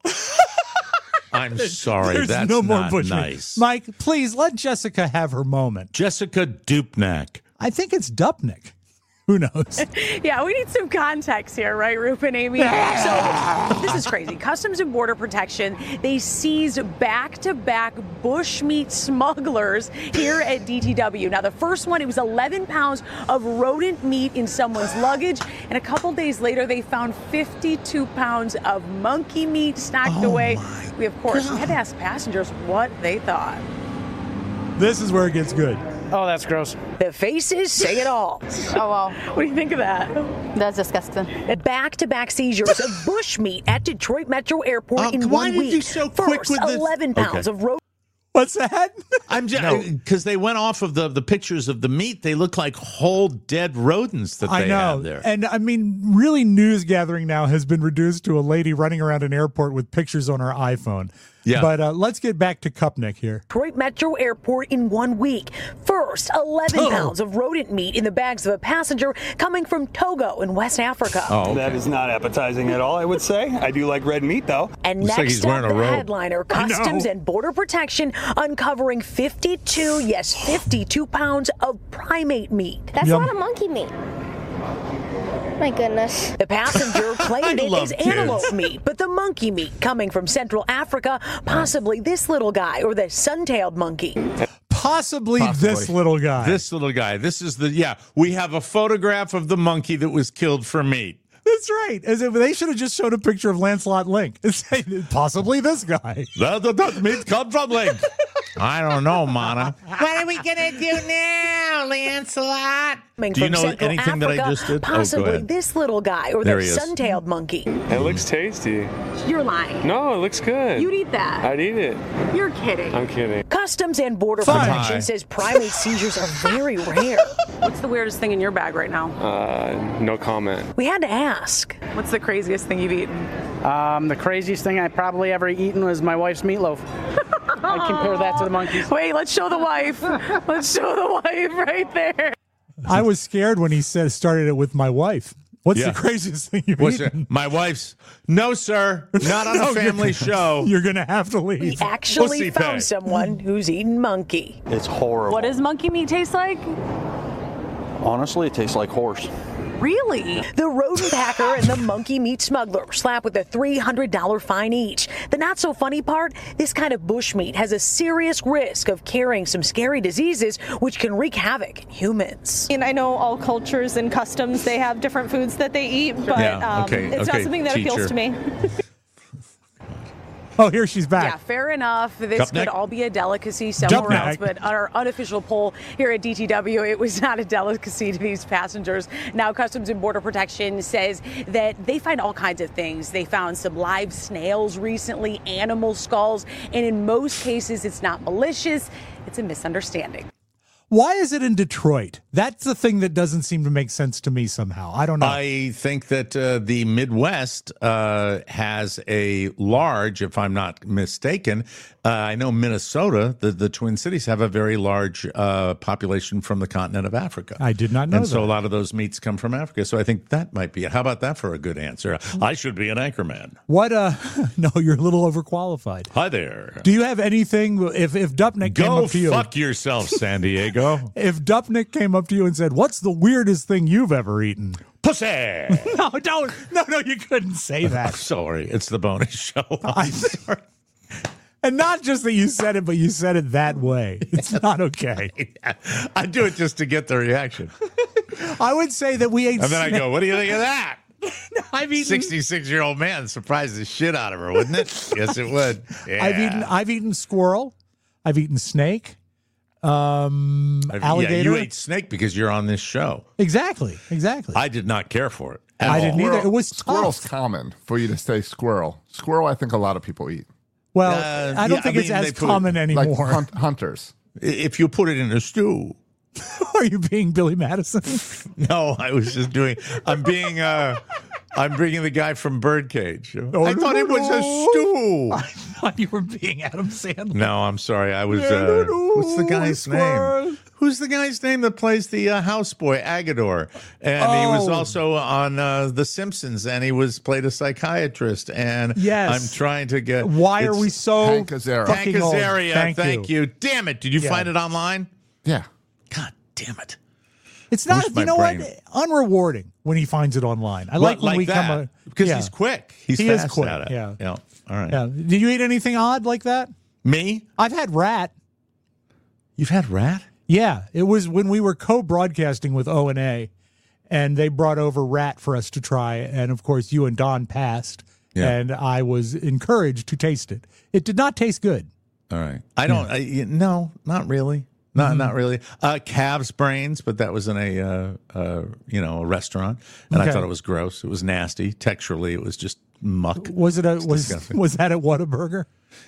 I'm sorry. There's That's no more not bush meat. nice. Mike, please let Jessica have her moment. Jessica Dupnack. I think it's Dupnick. Who knows? Yeah, we need some context here, right, Rupe and Amy? So this is crazy. Customs and Border Protection, they seized back-to-back bushmeat smugglers here at D T W. Now, the first one, it was eleven pounds of rodent meat in someone's luggage. And a couple days later, they found fifty-two pounds of monkey meat stacked Oh, away. my We, of course, had to ask passengers what they thought. This is where it gets good. Oh, that's gross. The faces say it all. Oh, wow. What do you think of that? That's disgusting. Back-to-back seizures of bushmeat at Detroit Metro Airport Oh, in why one did week. you so quick First, with this? eleven pounds Okay. of roast. What's that? I'm just because they went off of the the pictures of the meat. They look like whole dead rodents that I they know. have there. And I mean, really, news gathering now has been reduced to a lady running around an airport with pictures on her iPhone. Yeah. But uh, let's get back to Kupnik here. Detroit Metro Airport in one week. First, eleven Oh. pounds of rodent meat in the bags of a passenger coming from Togo in West Africa. Oh, okay. That is not appetizing at all, I would say. I do like red meat, though. And Looks like next he's up, wearing a the robe. headliner, I know. Customs and Border Protection uncovering fifty-two, yes, fifty-two pounds of primate meat. That's Yum. not a monkey meat. My goodness. The passenger claimed I it love is kids. antelope meat, but the monkey meat coming from Central Africa, possibly this little guy or the sun-tailed monkey. Possibly, Possibly. this little guy. This little guy. This is the yeah. We have a photograph of the monkey that was killed for meat. That's right. As if they should have just showed a picture of Lancelot Link. It's saying possibly this guy. That, that, that meat come from Link. I don't know, Mana. What are we going to do now, Lancelot? Do you From know Central anything that I Africa, just did? Possibly oh, go ahead. this little guy or There the he is. sun-tailed monkey. It looks tasty. You're lying. No, it looks good. You'd eat that. I'd eat it. You're kidding. I'm kidding. Customs and Border Fine. Protection says primate seizures are very rare. What's the weirdest thing in your bag right now? Uh, no comment. We had to ask. What's the craziest thing you've eaten? Um, the craziest thing I probably ever eaten was my wife's meatloaf. I compare that to the monkeys. Wait, let's show the wife. Let's show the wife right there. I was scared when he said started it with my wife. What's Yeah. the craziest thing you've What's eaten? it? My wife's. No, sir. Not on No, a family you're- show. You're going to have to leave. We actually Pussy found pay. someone who's eaten monkey. It's horrible. What does monkey meat taste like? Honestly, it tastes like horse. Really? The rodent packer and the monkey meat smuggler slap with a three hundred dollars fine each. The not so funny part, this kind of bush meat has a serious risk of carrying some scary diseases which can wreak havoc in humans. And I know all cultures and customs, they have different foods that they eat, but Yeah, um, okay, it's okay, not something that teacher. appeals to me. Oh, here she's Yeah, back. fair enough. This Dupnik? could all be a delicacy somewhere Dupnik. else, but our unofficial poll here at D T W, it was not a delicacy to these passengers. Now, Customs and Border Protection says that they find all kinds of things. They found some live snails recently, animal skulls, and in most cases, it's not malicious. It's a misunderstanding. Why is it in Detroit? That's the thing that doesn't seem to make sense to me somehow. I don't know. I think that uh, the Midwest uh, has a large, if I'm not mistaken, uh, I know Minnesota, the, the Twin Cities, have a very large uh, population from the continent of Africa. I did not know And so that. a lot of those meats come from Africa. So I think that might be it. How about that for a good answer? I should be an anchorman. What? Uh, no, you're a little overqualified. Hi there. Do you have anything? If if Dupnik came Go up to you, fuck yourself, San Diego. if Dupnik came up to you and said, "What's the weirdest thing you've ever eaten?" Pussy. No, don't. No, no, you couldn't say that. Sorry, it's the bonus show. I'm sorry. And not just that you said it, but you said it that way. It's not okay. I do it just to get the reaction. I would say that we ate. And then I go, what do you think of that? I've eaten sixty-six-year-old man surprised the shit out of her, wouldn't it? Yes, it would. Yeah. I've eaten. I've eaten squirrel. I've eaten snake. Um, I've- alligator. Yeah, you ate snake because you're on this show. Exactly. Exactly. I did not care for it. at I all. didn't either. It was Squirrel's tough. common for you to say squirrel. Squirrel, I think a lot of people eat. Well, Uh, I don't yeah, think I it's mean, as they put- common anymore. Like hunt, hunters. If you put it in a stew. Are you being Billy Madison? No, I was just doing. I'm being. Uh, I'm bringing the guy from Birdcage. Oh, I thought it was a stew. I thought you were being Adam Sandler. No, I'm sorry. I was. Uh, what's the guy's name? Who's the guy's name that plays the uh, houseboy Agador? And he was Oh. also on uh, The Simpsons, and he was played a psychiatrist. And Yes. I'm trying to get. Why are it's we so Hank Azaria. Hank fucking old? Azaria? Thank, Thank, you. you. Damn it! Did you Yeah. find it online? Yeah. God damn it! It's not. Where's my You know brain? what? Unrewarding when he finds it online. I like Well, when we that, come a, because yeah. he's quick. He's He is fast quick, at it. yeah. Yeah. All right. Yeah. Did you eat anything odd like that? Me? I've had rat. You've had rat? Yeah, it was when we were co-broadcasting with O and A, and they brought over rat for us to try, and of course you and Don passed, Yeah. and I was encouraged to taste it. It did not taste good. All right. I don't. I, y- no, not really. Not Mm-hmm. not really. Uh, calves brains, but that was in a uh, uh, you know a restaurant, and Okay. I thought it was gross. It was nasty. Texturally, it was just muck. Was it a It's was disgusting. was that at Whataburger?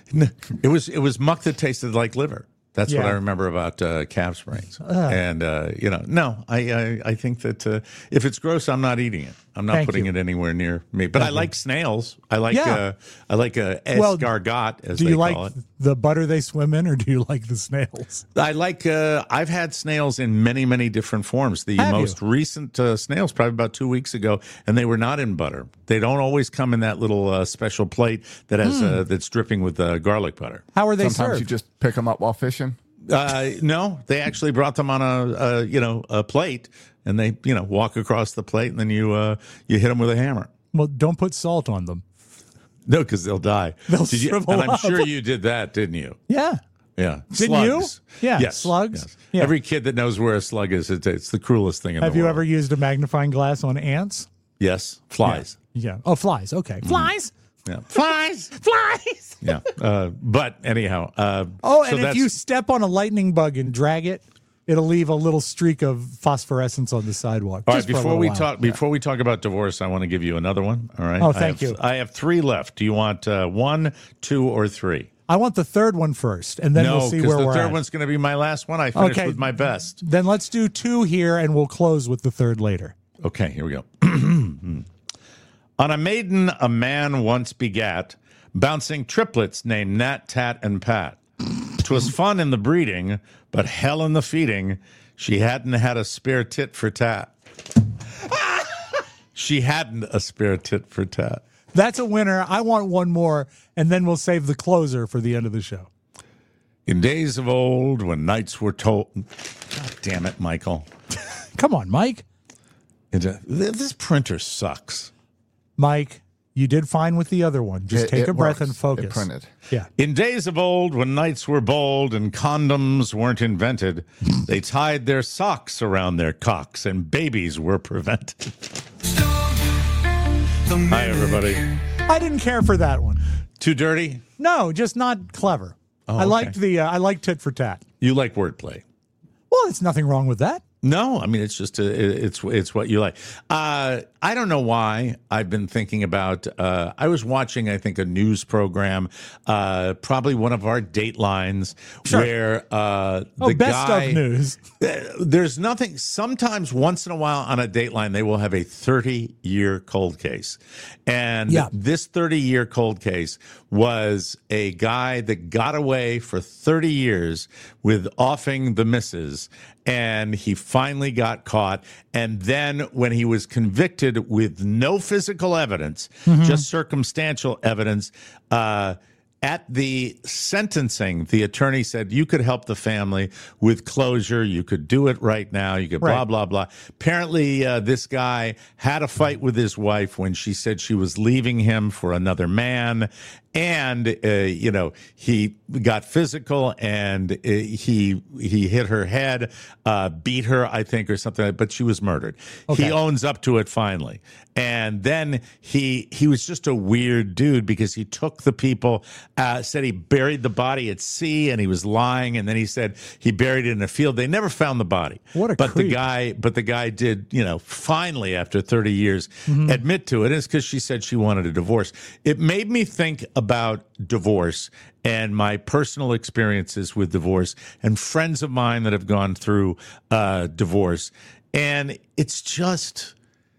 It was it was muck that tasted like liver. That's what Yeah. I remember about uh, calves brains. And uh, you know, no, I I, I think that uh, if it's gross, I'm not eating it. I'm not Thank putting you. it anywhere near me. But I like snails. I like Yeah. uh, I like uh, Well, escargot, as Do they you like call it. the butter they swim in, or do you like the snails? I like. Uh, I've had snails in many, many different forms. The Have most recent uh, snails, probably about two weeks ago, and they were not in butter. They don't always come in that little uh, special plate that has Hmm. uh, that's dripping with uh, garlic butter. How are they Sometimes served? you just pick them up while fishing. Uh, no, they actually brought them on a, a you know a plate, and they you know walk across the plate, and then you uh, you hit them with a hammer. Well, don't put salt on them. No, because they'll die. They'll Did you, shrivel and I'm up. sure you did that, didn't you? Yeah. Yeah. Didn't you? Slugs. Yeah, Yes. slugs. Yes. Yeah. Every kid that knows where a slug is, it's, it's the cruelest thing in Have the you world. ever used a magnifying glass on ants? Yes. Flies. Yeah. Oh, flies. Okay. Flies. Yeah. Flies, flies. Yeah. Uh, but anyhow. Uh, oh, so and if that's- you step on a lightning bug and drag it, it'll leave a little streak of phosphorescence on the sidewalk. All right, just for a before little we while. talk, before we talk about divorce, I want to give you another one. All right. Oh, I thank have- you. I have three left. Do you want uh, one, two, or three? I want the third one first, and then no, we'll see because where the we're third at. one's going to be my last one. I finished Okay. with my best. Then let's do two here, and we'll close with the third later. Okay, here we go. On a maiden, a man once begat, bouncing triplets named Nat, Tat, and Pat. 'Twas fun in the breeding, but hell in the feeding. She hadn't had a spare tit for tat. She hadn't a spare tit for tat. That's a winner. I want one more, and then we'll save the closer for the end of the show. In days of old, when knights were told... God damn it, Michael. Come on, Mike. It, uh, this printer sucks. Mike, you did fine with the other one. Just It- take it a breath works. and focus. It printed. Yeah. In days of old, when knights were bold and condoms weren't invented, they tied their socks around their cocks and babies were prevented. Hi, everybody. I didn't care for that one. Too dirty? No, just not clever. Oh, I okay. liked the. Uh, I liked tit for tat. You like wordplay? Well, there's nothing wrong with that. No, I mean it's just a, it's it's what you like. Uh, I don't know why I've been thinking about. Uh, I was watching, I think, a news program, uh, probably one of our Datelines, Sure. where uh, the Oh, best guy. of news. There's nothing. Sometimes, once in a while, on a Dateline, they will have a thirty-year cold case, and Yeah. this thirty-year cold case was a guy that got away for thirty years with offing the missus, and he finally got caught. And then, when he was convicted with no physical evidence, Mm-hmm. just circumstantial evidence, uh, at the sentencing, the attorney said, you could help the family with closure. You could do it right now. You could blah, Right. blah, blah. Apparently, uh, this guy had a fight with his wife when she said she was leaving him for another man. And, uh, you know, he got physical and uh, he he hit her head, uh, beat her, I think, or something. But she was murdered. Okay. He owns up to it finally. And then he he was just a weird dude because he took the people, uh, said he buried the body at sea and he was lying. And then he said he buried it in a field. They never found the body. What a but the creep. guy, but the guy did, you know, finally after thirty years Mm-hmm. admit to it. It's because she said she wanted a divorce. It made me think about divorce and my personal experiences with divorce and friends of mine that have gone through uh, divorce. And it's just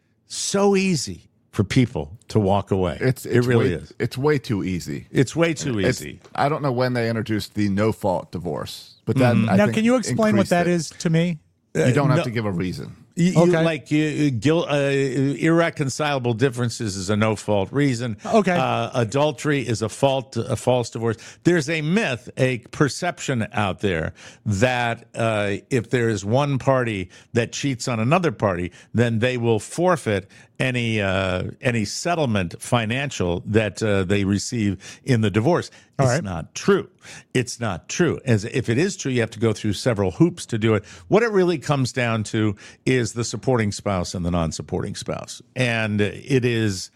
so easy for people to walk away. It's, it it's really way, is. It's way too easy. It's way too It's- easy. I don't know when they introduced the no fault divorce, but that Mm-hmm. I now, think can you explain what increased that it. is to me? You don't have no. to give a reason. You, you Okay. like you, guilt, uh, irreconcilable differences is a no fault reason. Okay. Uh, adultery is a fault, a false divorce. There's a myth, a perception out there that uh, if there is one party that cheats on another party, then they will forfeit any uh, any settlement financial that uh, they receive in the divorce. All It's right. not true. It's not true. As if it is true, you have to go through several hoops to do it. What it really comes down to is the supporting spouse and the non-supporting spouse. And it is,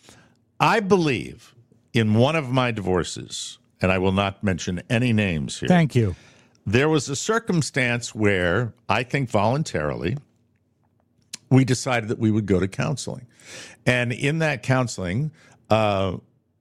I believe, in one of my divorces, and I will not mention any names here. Thank you. There was a circumstance where I think voluntarily we decided that we would go to counseling. And in that counseling, uh,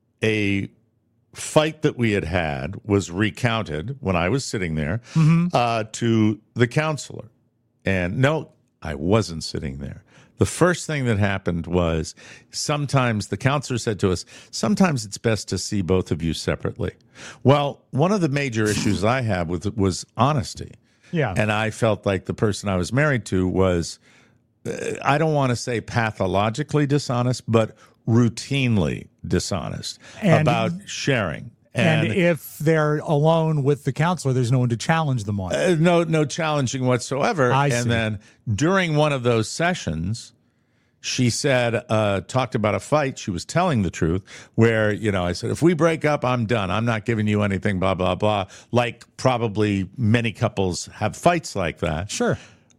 a fight that we had had was recounted when I was sitting there Mm-hmm. uh, to the counselor. And no, I wasn't sitting there. The first thing that happened was sometimes the counselor said to us, sometimes it's best to see both of you separately. Well, one of the major issues I had with it was honesty. Yeah. And I felt like the person I was married to was, uh, I don't want to say pathologically dishonest, but routinely dishonest And- about sharing. And, And, if they're alone with the counselor, there's no one to challenge them on it. uh, no, no challenging whatsoever. I and see. then during one of those sessions, she said, uh, talked about a fight. She was telling the truth where, you know, I said, if we break up, I'm done. I'm not giving you anything, blah, blah, blah. Like probably many couples have fights like that. Sure.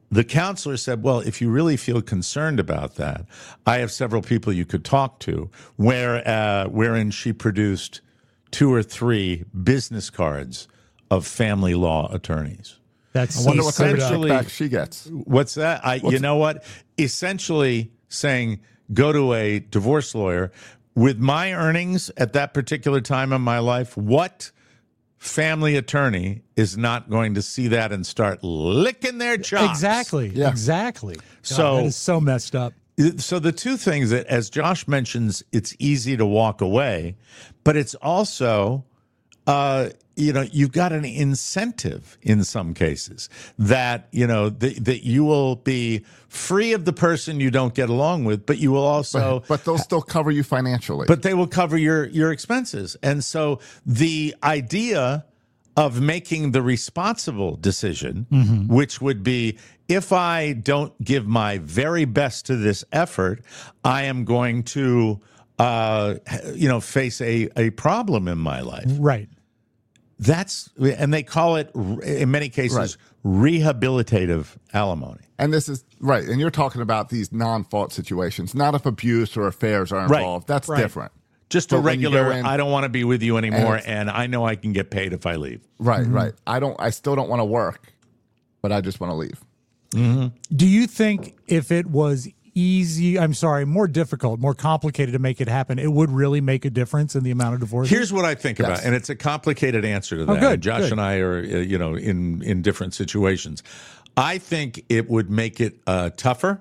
the counselor said, well, if you really feel concerned about that, I have several people you could talk to, where, uh, wherein she produced two or three business cards of family law attorneys. That's I wonder what kind of essentially- kickback she gets. What's that? I, What's- you know what? Essentially saying, go to a divorce lawyer. With my earnings at that particular time in my life, what family attorney is not going to see that and start licking their chops? Exactly. Yeah. Exactly. God, So- that is so messed up. So the two things that, as Josh mentions, it's easy to walk away, but it's also, uh, you know, you've got an incentive in some cases that, you know, th- that you will be free of the person you don't get along with, but you will also, But, but they'll still cover you financially. but they will cover your your expenses. And so the idea of making the responsible decision, Mm-hmm. which would be, if I don't give my very best to this effort, I am going to, uh, you know, face a, a problem in my life. Right. That's, and they call it, in many cases, rehabilitative alimony. And this is right. And you're talking about these non-fault situations, not if abuse or affairs are Right. involved. That's Right. different. Just a But when you regular, go in- I don't want to be with you anymore, it's- and I know I can get paid if I leave. Right, Mm-hmm. right. I don't. I still don't want to work, but I just want to leave. Do you think if it was easy, I'm sorry, more difficult, more complicated to make it happen, it would really make a difference in the amount of divorces? Here's what I think Yes. about, and it's a complicated answer to Oh, that. good, And Josh good. and I are, uh, you know, in in different situations. I think it would make it uh, tougher,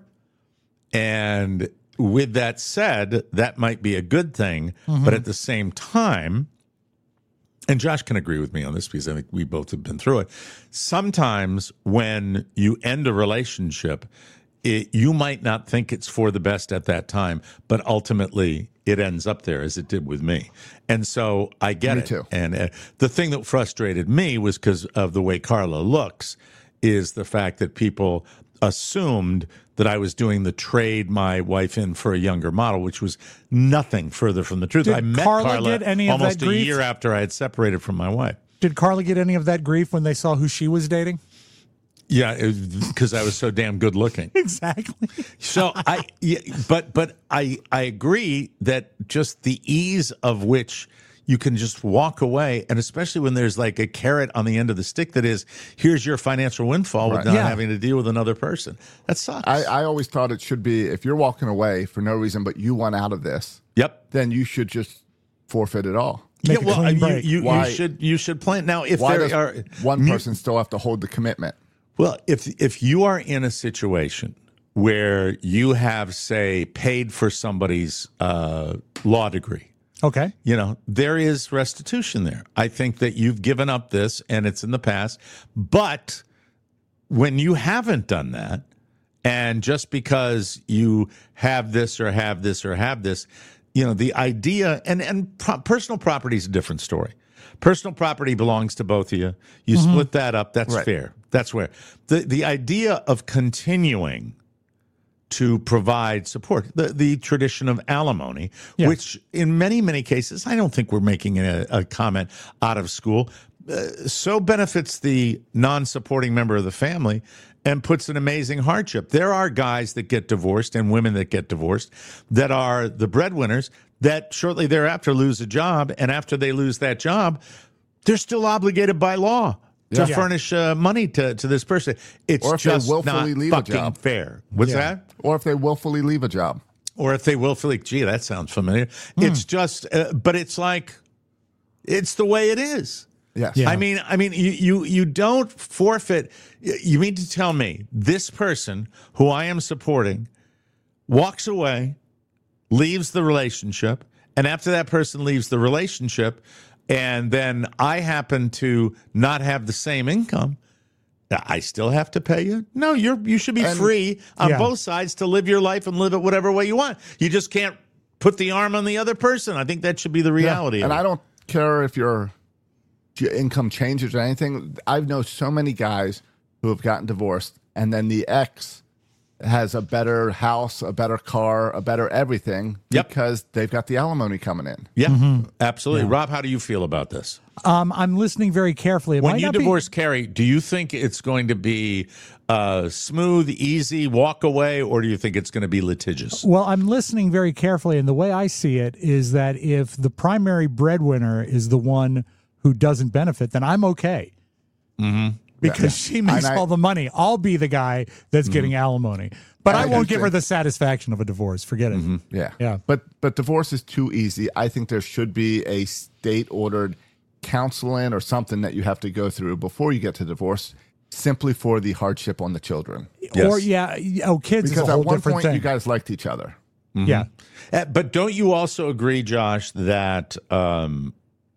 and with that said, that might be a good thing. Mm-hmm. But at the same time, and Josh can agree with me on this because I think we both have been through it. Sometimes when you end a relationship, it, you might not think it's for the best at that time, but ultimately it ends up there, as it did with me. And so I get Me it. too. And uh, the thing that frustrated me was because of the way Carla looks, is the fact that people assumed that I was doing the trade my wife in for a younger model, which was nothing further from the truth. Did I met Carla Carla, get any of almost that a grief? year after I had separated from my wife. Did Carla get any of that grief when they saw who she was dating? Yeah, because I was so damn good looking. Exactly. So I, yeah, but but I I agree that just the ease of which you can just walk away, and especially when there's like a carrot on the end of the stick that is, here's your financial windfall Right. with not Yeah. having to deal with another person. That sucks. I, I always thought it should be if you're walking away for no reason, but you want out of this, yep. then you should just forfeit it all. Make yeah, a well, clean you, break. you, you Why- should you should plan now. If Why there does are one mu- person still have to hold the commitment? Well, if if you are in a situation where you have, say, paid for somebody's uh, law degree, Okay. you know, there is restitution there. I think that you've given up this and it's in the past. But when you haven't done that, and just because you have this or have this or have this, you know, the idea, and, and pro- personal property is a different story. Personal property belongs to both of you. You Mm-hmm. split that up. That's Right. fair. That's where the, the idea of continuing to provide support, the, the tradition of alimony, Yes. which in many, many cases, I don't think we're making a, a comment out of school, uh, so benefits the non-supporting member of the family and puts an amazing hardship. There are guys that get divorced and women that get divorced that are the breadwinners that shortly thereafter lose a job, and after they lose that job, they're still obligated by law to Yeah. furnish uh, money to, to this person. It's Or if they just willfully not leave a fucking job. fair. What's Yeah. that? Or if they willfully leave a job. Or if they willfully, gee, that sounds familiar. It's just, uh, but it's like, it's the way it is. Yes. Yeah. I mean, I mean, you, you you don't forfeit. You mean to tell me this person who I am supporting walks away, leaves the relationship, and after that person leaves the relationship, and then I happen to not have the same income, I still have to pay you? No, you're you should be And- free on Yeah. both sides to live your life and live it whatever way you want. You just can't put the arm on the other person. I think that should be the reality. And of it. I don't care if your, your income changes or anything. I've known so many guys who have gotten divorced, and then the ex has a better house, a better car, a better everything Yep. because they've got the alimony coming in. Yeah, Mm-hmm. absolutely. Rob, how do you feel about this? Um, I'm listening very carefully. It When might you not be- divorce Carrie, do you think it's going to be uh, smooth, easy, walk away, or do you think it's going to be litigious? Well, I'm listening very carefully, and the way I see it is that if the primary breadwinner is the one who doesn't benefit, then I'm okay. Mm-hmm. Because Yeah. she makes And I- all the money. I'll be the guy that's getting alimony. But And I I won't do give her think- the satisfaction of a divorce. Forget it. Yeah. Yeah. But but divorce is too easy. I think there should be a state ordered counseling or something that you have to go through before you get to divorce, simply for the hardship on the children. Or, yeah, oh, kids Because is a whole at one different point thing. you guys liked each other. Yeah. Uh, but don't you also agree, Josh, that um,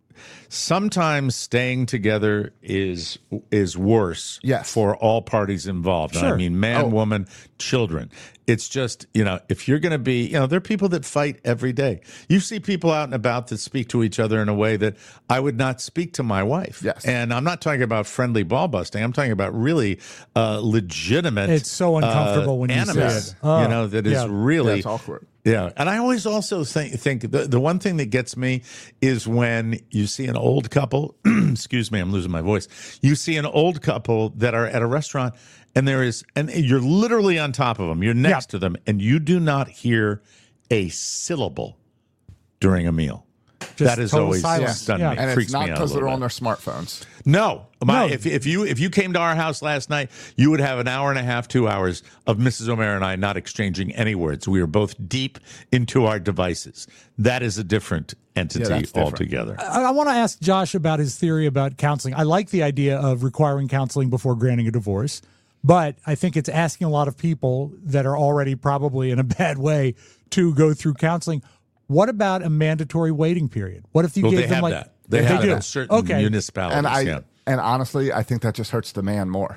sometimes staying together is is worse Yes. for all parties involved? I Sure. mean, man, Oh. woman, children. It's just, you know, if you're going to be, you know, there are people that fight every day. You see people out and about that speak to each other in a way that I would not speak to my wife. Yes. And I'm not talking about friendly ball busting. I'm talking about really uh, legitimate. It's so uncomfortable uh, when you see animus, it. Oh, you know, that is yeah. really Yeah, it's awkward. Yeah, and I always also think think the, the one thing that gets me is when you see an old couple. Excuse me, I'm losing my voice. You see an old couple that are at a restaurant, and there is, and you're literally on top of them. You're next Yeah. to them, and you do not hear a syllable during a meal. Just that is total always silence. stunned Yeah. me. And Freaks it's not me out a because they're little on bit. their smartphones. No, my, No. If if you if you came to our house last night, you would have an hour and a half, two hours of Missus O'Mara and I not exchanging any words. We were both deep into our devices. That is a different entity Yeah, that's different. altogether. I, I want to ask Josh about his theory about counseling. I like the idea of requiring counseling before granting a divorce, but I think it's asking a lot of people that are already probably in a bad way to go through counseling. What about a mandatory waiting period? What if you Well, gave they them have like that. They they have do that in certain okay? municipalities. And I yeah. and honestly, I think that just hurts the man more.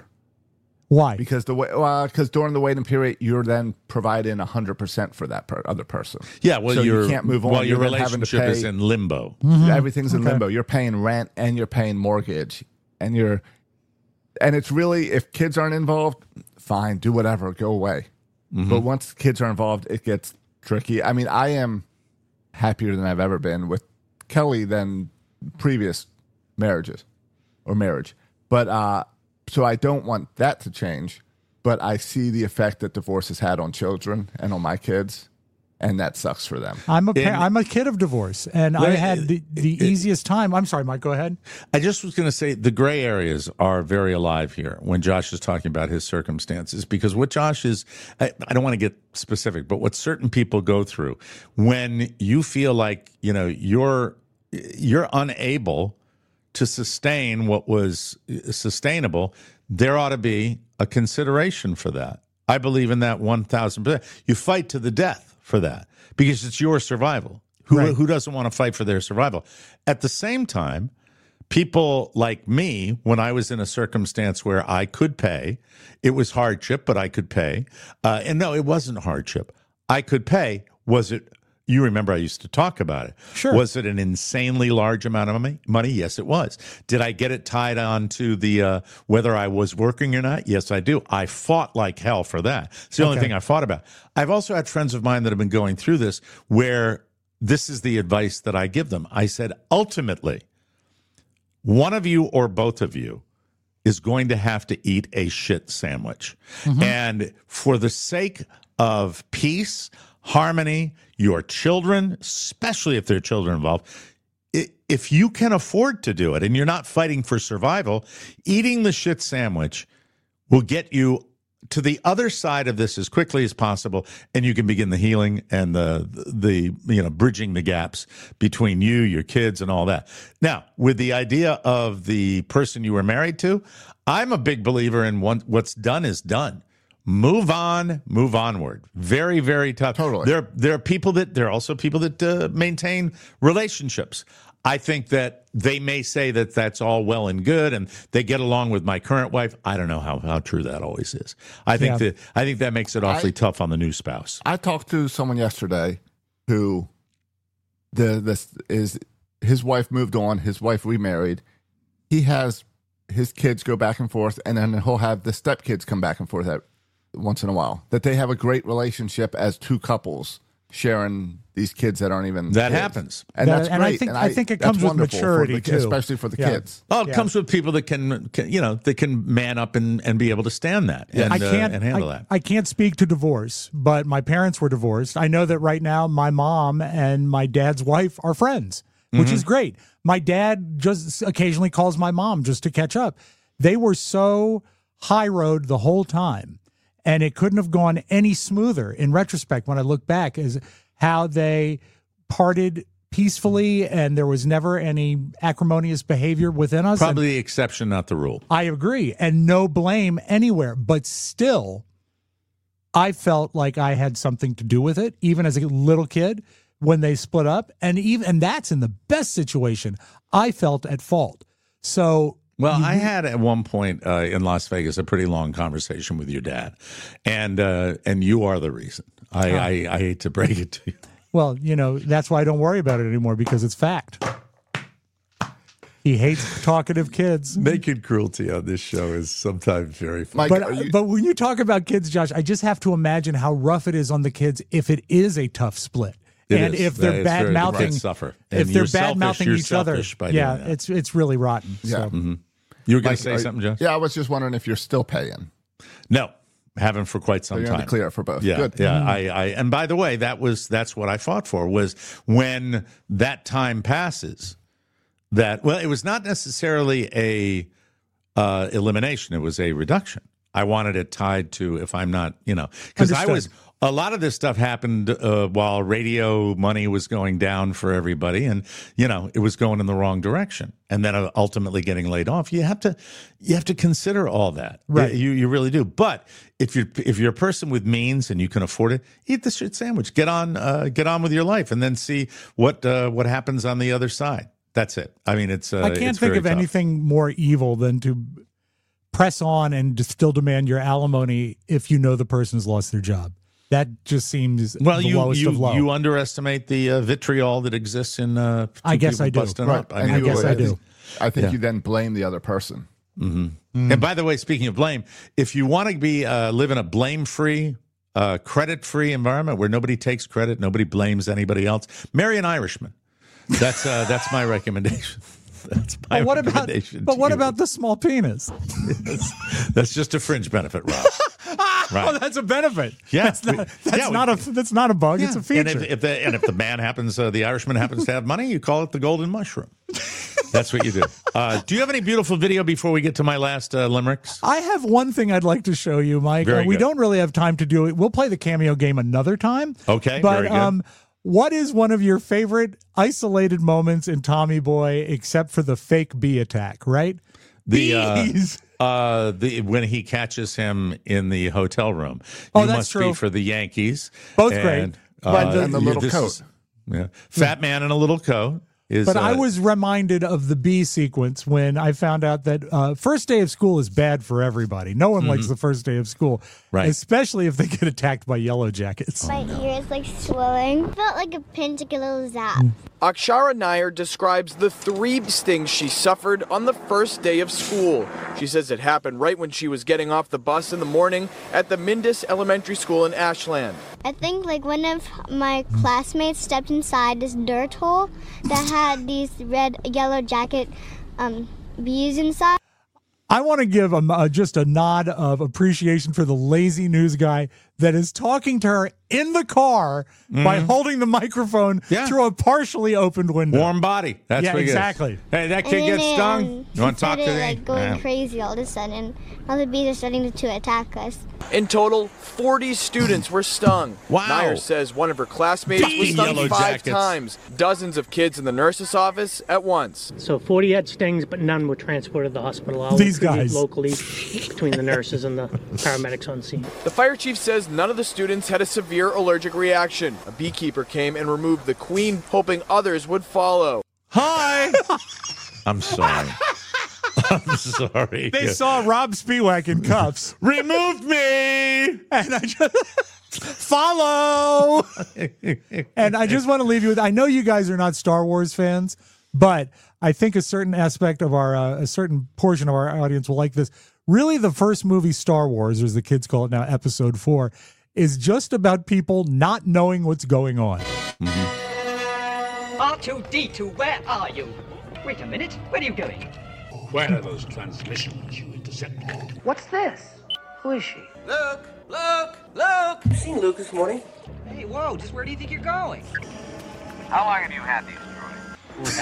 Why? Because the way, well, because during the waiting period, you're then providing a hundred percent for that per, other person. Yeah, well, so you're, you can't move on. Well, your You're then having to relationship is pay- in limbo. Everything's in Okay. limbo. You're paying rent and you're paying mortgage, and you're, and it's really, if kids aren't involved, fine, do whatever, go away. But once kids are involved, it gets tricky. I mean, I am happier than I've ever been with Kelly than previous marriages or marriage. But uh, so I don't want that to change. But I see the effect that divorce has had on children and on my kids, and that sucks for them. I'm a pa- And- I'm a kid of divorce, and I Well, had the, the it- easiest time. I'm sorry, Mike. Go ahead. I just was going to say the gray areas are very alive here when Josh is talking about his circumstances, because what Josh is, I, I don't want to get specific, but what certain people go through when you feel like, you know, you're you're unable to sustain what was sustainable, there ought to be a consideration for that. I believe in that one thousand percent. You fight to the death for that because it's your survival. Who, Right. who doesn't want to fight for their survival? At the same time, people like me, when I was in a circumstance where I could pay, it was hardship, but I could pay. Uh, and no, it wasn't hardship. I could pay. Was it? You remember I used to talk about it. Sure. Was it an insanely large amount of money? Money? Yes, it was. Did I get it tied on to the uh, whether I was working or not? Yes, I do. I fought like hell for that. It's the only Okay. thing I fought about. I've also had friends of mine that have been going through this where this is the advice that I give them. I said, ultimately, one of you or both of you is going to have to eat a shit sandwich. And for the sake of peace, harmony, your children, especially if there are children involved, i- if you can afford to do it and you're not fighting for survival, eating the shit sandwich will get you to the other side of this as quickly as possible, and you can begin the healing and the the you know bridging the gaps between you, your kids, and all that. Now, with the idea of the person you were married to, I'm a big believer in one, what's done is done. Move on, move onward. Very, very tough. Totally. There, there are people that there are also people that uh, maintain relationships. I think that they may say that that's all well and good, and they get along with my current wife. I don't know how, how true that always is. I think Yeah. that I think that makes it awfully I- tough on the new spouse. I talked to someone yesterday who the this is his wife moved on, his wife remarried. He has his kids go back and forth, and then he'll have the stepkids come back and forth. once in a while. That they have a great relationship as two couples sharing these kids that aren't even That kids. happens. And That- that's great. and I think- And I think it that's comes with wonderful for maturity, the kids, too. especially for the Yeah. kids. Well, it Yeah. comes with people that can, can, you know, they can man up and, and be able to stand that and, I can't uh, and handle I, that. I can't speak to divorce, but my parents were divorced. I know that right now my mom and my dad's wife are friends, which Mm-hmm. is great. My dad just occasionally calls my mom just to catch up. They were so high road the whole time, and it couldn't have gone any smoother in retrospect when I look back, is how they parted peacefully and there was never any acrimonious behavior within us. And Probably the exception, not the rule. I agree, and no blame anywhere. But still, I felt like I had something to do with it, even as a little kid when they split up, and even and that's in the best situation. I felt at fault. So, Well, you- I had at one point uh, in Las Vegas a pretty long conversation with your dad, and uh, and you are the reason. I, Oh. I, I hate to break it to you. well, you know, that's why I don't worry about it anymore because it's fact. He hates talkative kids. Naked cruelty on this show is sometimes very fun. Mike, But are you- but when you talk about kids, Josh, I just have to imagine how rough it is on the kids if it is a tough split. It and is. if That they're is bad very- mouthing, kids suffer. if And they're you're bad selfish, mouthing you're each other, selfish by yeah, doing that. it's it's really rotten. Yeah. So. Mm-hmm. You were going Mike, to say are- something, Josh? Yeah, I was just wondering if you're still paying. No, haven't for quite some So you're time. going to clear it for both. Yeah, Good. yeah. I, I, and by the way, that was that's what I fought for. Was when that time passes, that well, it was not necessarily a uh, elimination; it was a reduction. I wanted it tied to if I'm not, you know, because I was a lot of this stuff happened uh, while radio money was going down for everybody, and you know it was going in the wrong direction, and then ultimately getting laid off. You have to, you have to consider all that, Right. You you really do. But if you're if you're a person with means and you can afford it, eat the shit sandwich. Get on, uh, get on with your life, and then see what uh, what happens on the other side. That's it. I mean, it's. Uh, I can't it's think very of tough. anything more evil than to press on and to still demand your alimony if you know the person's lost their job. That just seems Well, the you lowest you, of low. you underestimate the uh, vitriol that exists in. Uh, two I guess people I do. busting Right. up. I, And mean, you- guess I do. I think Yeah. you then blame the other person. And by the way, speaking of blame, if you want to be uh, live in a blame-free, uh, credit-free environment where nobody takes credit, nobody blames anybody else, marry an Irishman. That's uh, that's my recommendation. That's my But what about? recommendation. But to what you. about the small penis? That's, that's just a fringe benefit, Rob. Right. Oh, that's a benefit. Yeah. that's not. That's Yeah, we- not a. That's not a bug. It's a And feature. if, if the and if the man happens, uh, the Irishman happens to have money, you call it the golden mushroom. That's what you do. Uh, do you have any beautiful video before we get to my last uh, limericks? I have one thing I'd like to show you, Mike. Very Uh, we good. don't really have time to do it. We'll play the cameo game another time. Okay, But very good. um, what is one of your favorite isolated moments in Tommy Boy, except for the fake bee attack? Right? The uh, Bees. uh, the when he catches him in the hotel room. Oh, you that's must true. be for the Yankees. Both great. But the- and the you- little this coat. is- yeah, fat man in a little coat. Is, But I uh, was reminded of the bee sequence when I found out that uh, first day of school is bad for everybody. No one likes the first day of school, Mm-hmm. Right. especially if they get attacked by yellow jackets. My ear is like swelling. Felt like a pin to get a little zap. Akshara Nair describes the three stings she suffered on the first day of school. She says it happened right when she was getting off the bus in the morning at the Mindus Elementary School in Ashland. I think like one of my classmates stepped inside this dirt hole that had these red, yellow jacket um, bees inside. I want to give him uh, just a nod of appreciation for the lazy news guy that is talking to her in the car by holding the microphone Yeah. through a partially opened window. warm body. That's Yeah, what he is. exactly. Hey, that And kid then gets they, stung. um, You want to talk to started, me? like going Yeah. crazy all of a sudden. Now the bees are starting to attack us. In total, forty students were stung. Wow. Nair says one of her classmates was Being stung yellow five jackets. times. Dozens of kids in the nurse's office at once. So forty had stings, but none were transported to the hospital. All These were treated guys. locally between the nurses and the paramedics on scene. The fire chief says none of the students had a severe allergic reaction. A beekeeper came and removed the queen, hoping others would follow. Hi. I'm sorry. I'm sorry. They saw Rob Spiewak in cuffs. Removed me. And I just follow. And I just want to leave you with, I know you guys are not Star Wars fans, but I think a certain aspect of our, uh, a certain portion of our audience will like this. really the first movie, Star Wars, or as the kids call it now, Episode four, is just about people not knowing what's going on. Mm-hmm. R two D two, where are you? Wait a minute, where are you going? Where are those transmissions you intercepted? What's this? Who is she? Luke! Luke! Luke! You seen Luke this morning? Hey, whoa, just where do you think you're going? How long have you had these droids?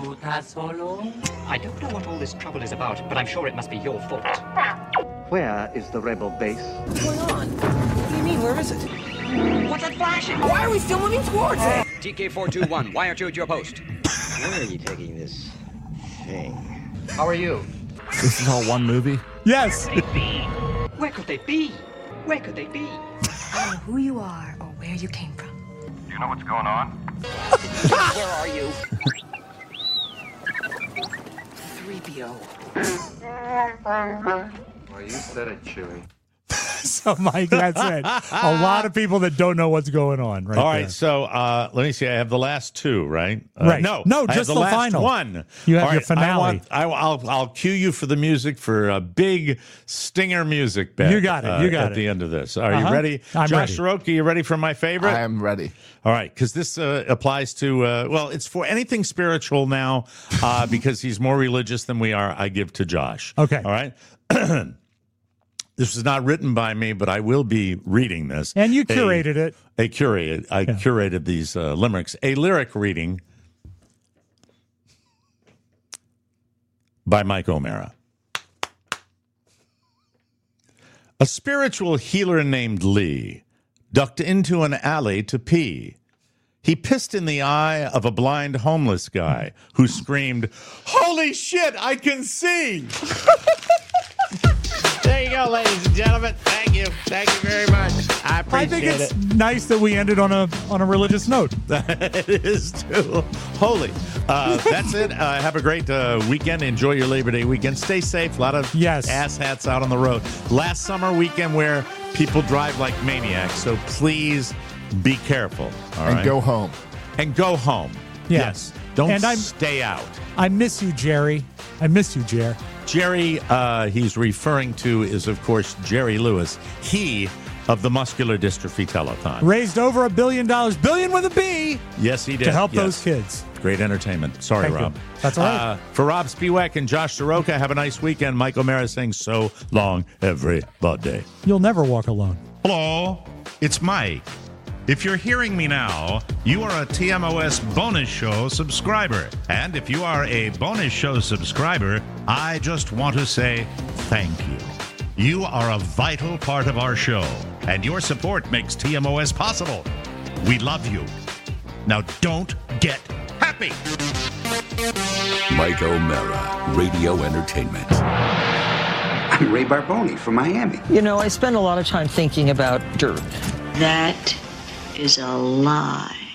I don't know what all this trouble is about, but I'm sure it must be your fault. Where is the rebel base? What's going on? What do you mean, where is it? What's that flashing? Why are we still moving towards it? T K four two one, why aren't you at your post? Where are you taking this thing? How are you? This is all one movie? Yes. Where could they be? Where could they be? I don't know who you are or where you came from. Do you know what's going on? Where are you? three P O. Well, you said it, Chewie. So, Mike, that's it. A lot of people that don't know what's going on. Right. All right, there. so uh, let me see. I have the last two, right? Uh, Right. No, No, I have just the, the last final. one. You have All your right, finale. I want, I, I'll I'll cue you for the music for a big stinger music bed. You got it, you uh, got at it. the end of this. Are Uh-huh. you ready, I'm Josh ready. Soroka? You ready for my favorite? I am ready. All right, because this uh, applies to, uh, well, it's for anything spiritual now, uh, because he's more religious than we are. I give to Josh. Okay. All right. This was not written by me, but I will be reading this. And you A- curated it. A curated. I curated these uh, limericks. A lyric reading by Mike O'Mara. A spiritual healer named Lee ducked into an alley to pee. He pissed in the eye of a blind homeless guy who screamed, "Holy shit, I can see!" There you go, ladies and gentlemen. Thank you. Thank you very much. I appreciate I think it's it. nice that we ended on a on a religious note. It is too. Holy. Uh, that's it. Uh, have a great uh, weekend. Enjoy your Labor Day weekend. Stay safe. A lot of yes. ass hats out on the road. Last summer weekend where people drive like maniacs. So please be careful. All and right? go home. And go home. Yes. Yes. Don't And I'm- stay out. I miss you, Jerry. I miss you, Jer. Jerry, uh, he's referring to is, of course, Jerry Lewis. He of the Muscular Dystrophy Telethon. Raised over a billion dollars, billion with a B, Yes, he did. to help Yes. those kids. Great entertainment. Sorry, Thank you. Rob. That's all right. Uh, for Rob Spiewak and Josh Soroka, have a nice weekend. Mike O'Mara saying so long, everybody. You'll never walk alone. Hello, it's Mike. If you're hearing me now, you are a T M O S Bonus Show subscriber. And if you are a Bonus Show subscriber, I just want to say thank you. You are a vital part of our show, and your support makes T M O S possible. We love you. Now don't get happy. Mike O'Mara, Radio Entertainment. I'm Ray Barboni from Miami. You know, I spend a lot of time thinking about dirt. That is a lie.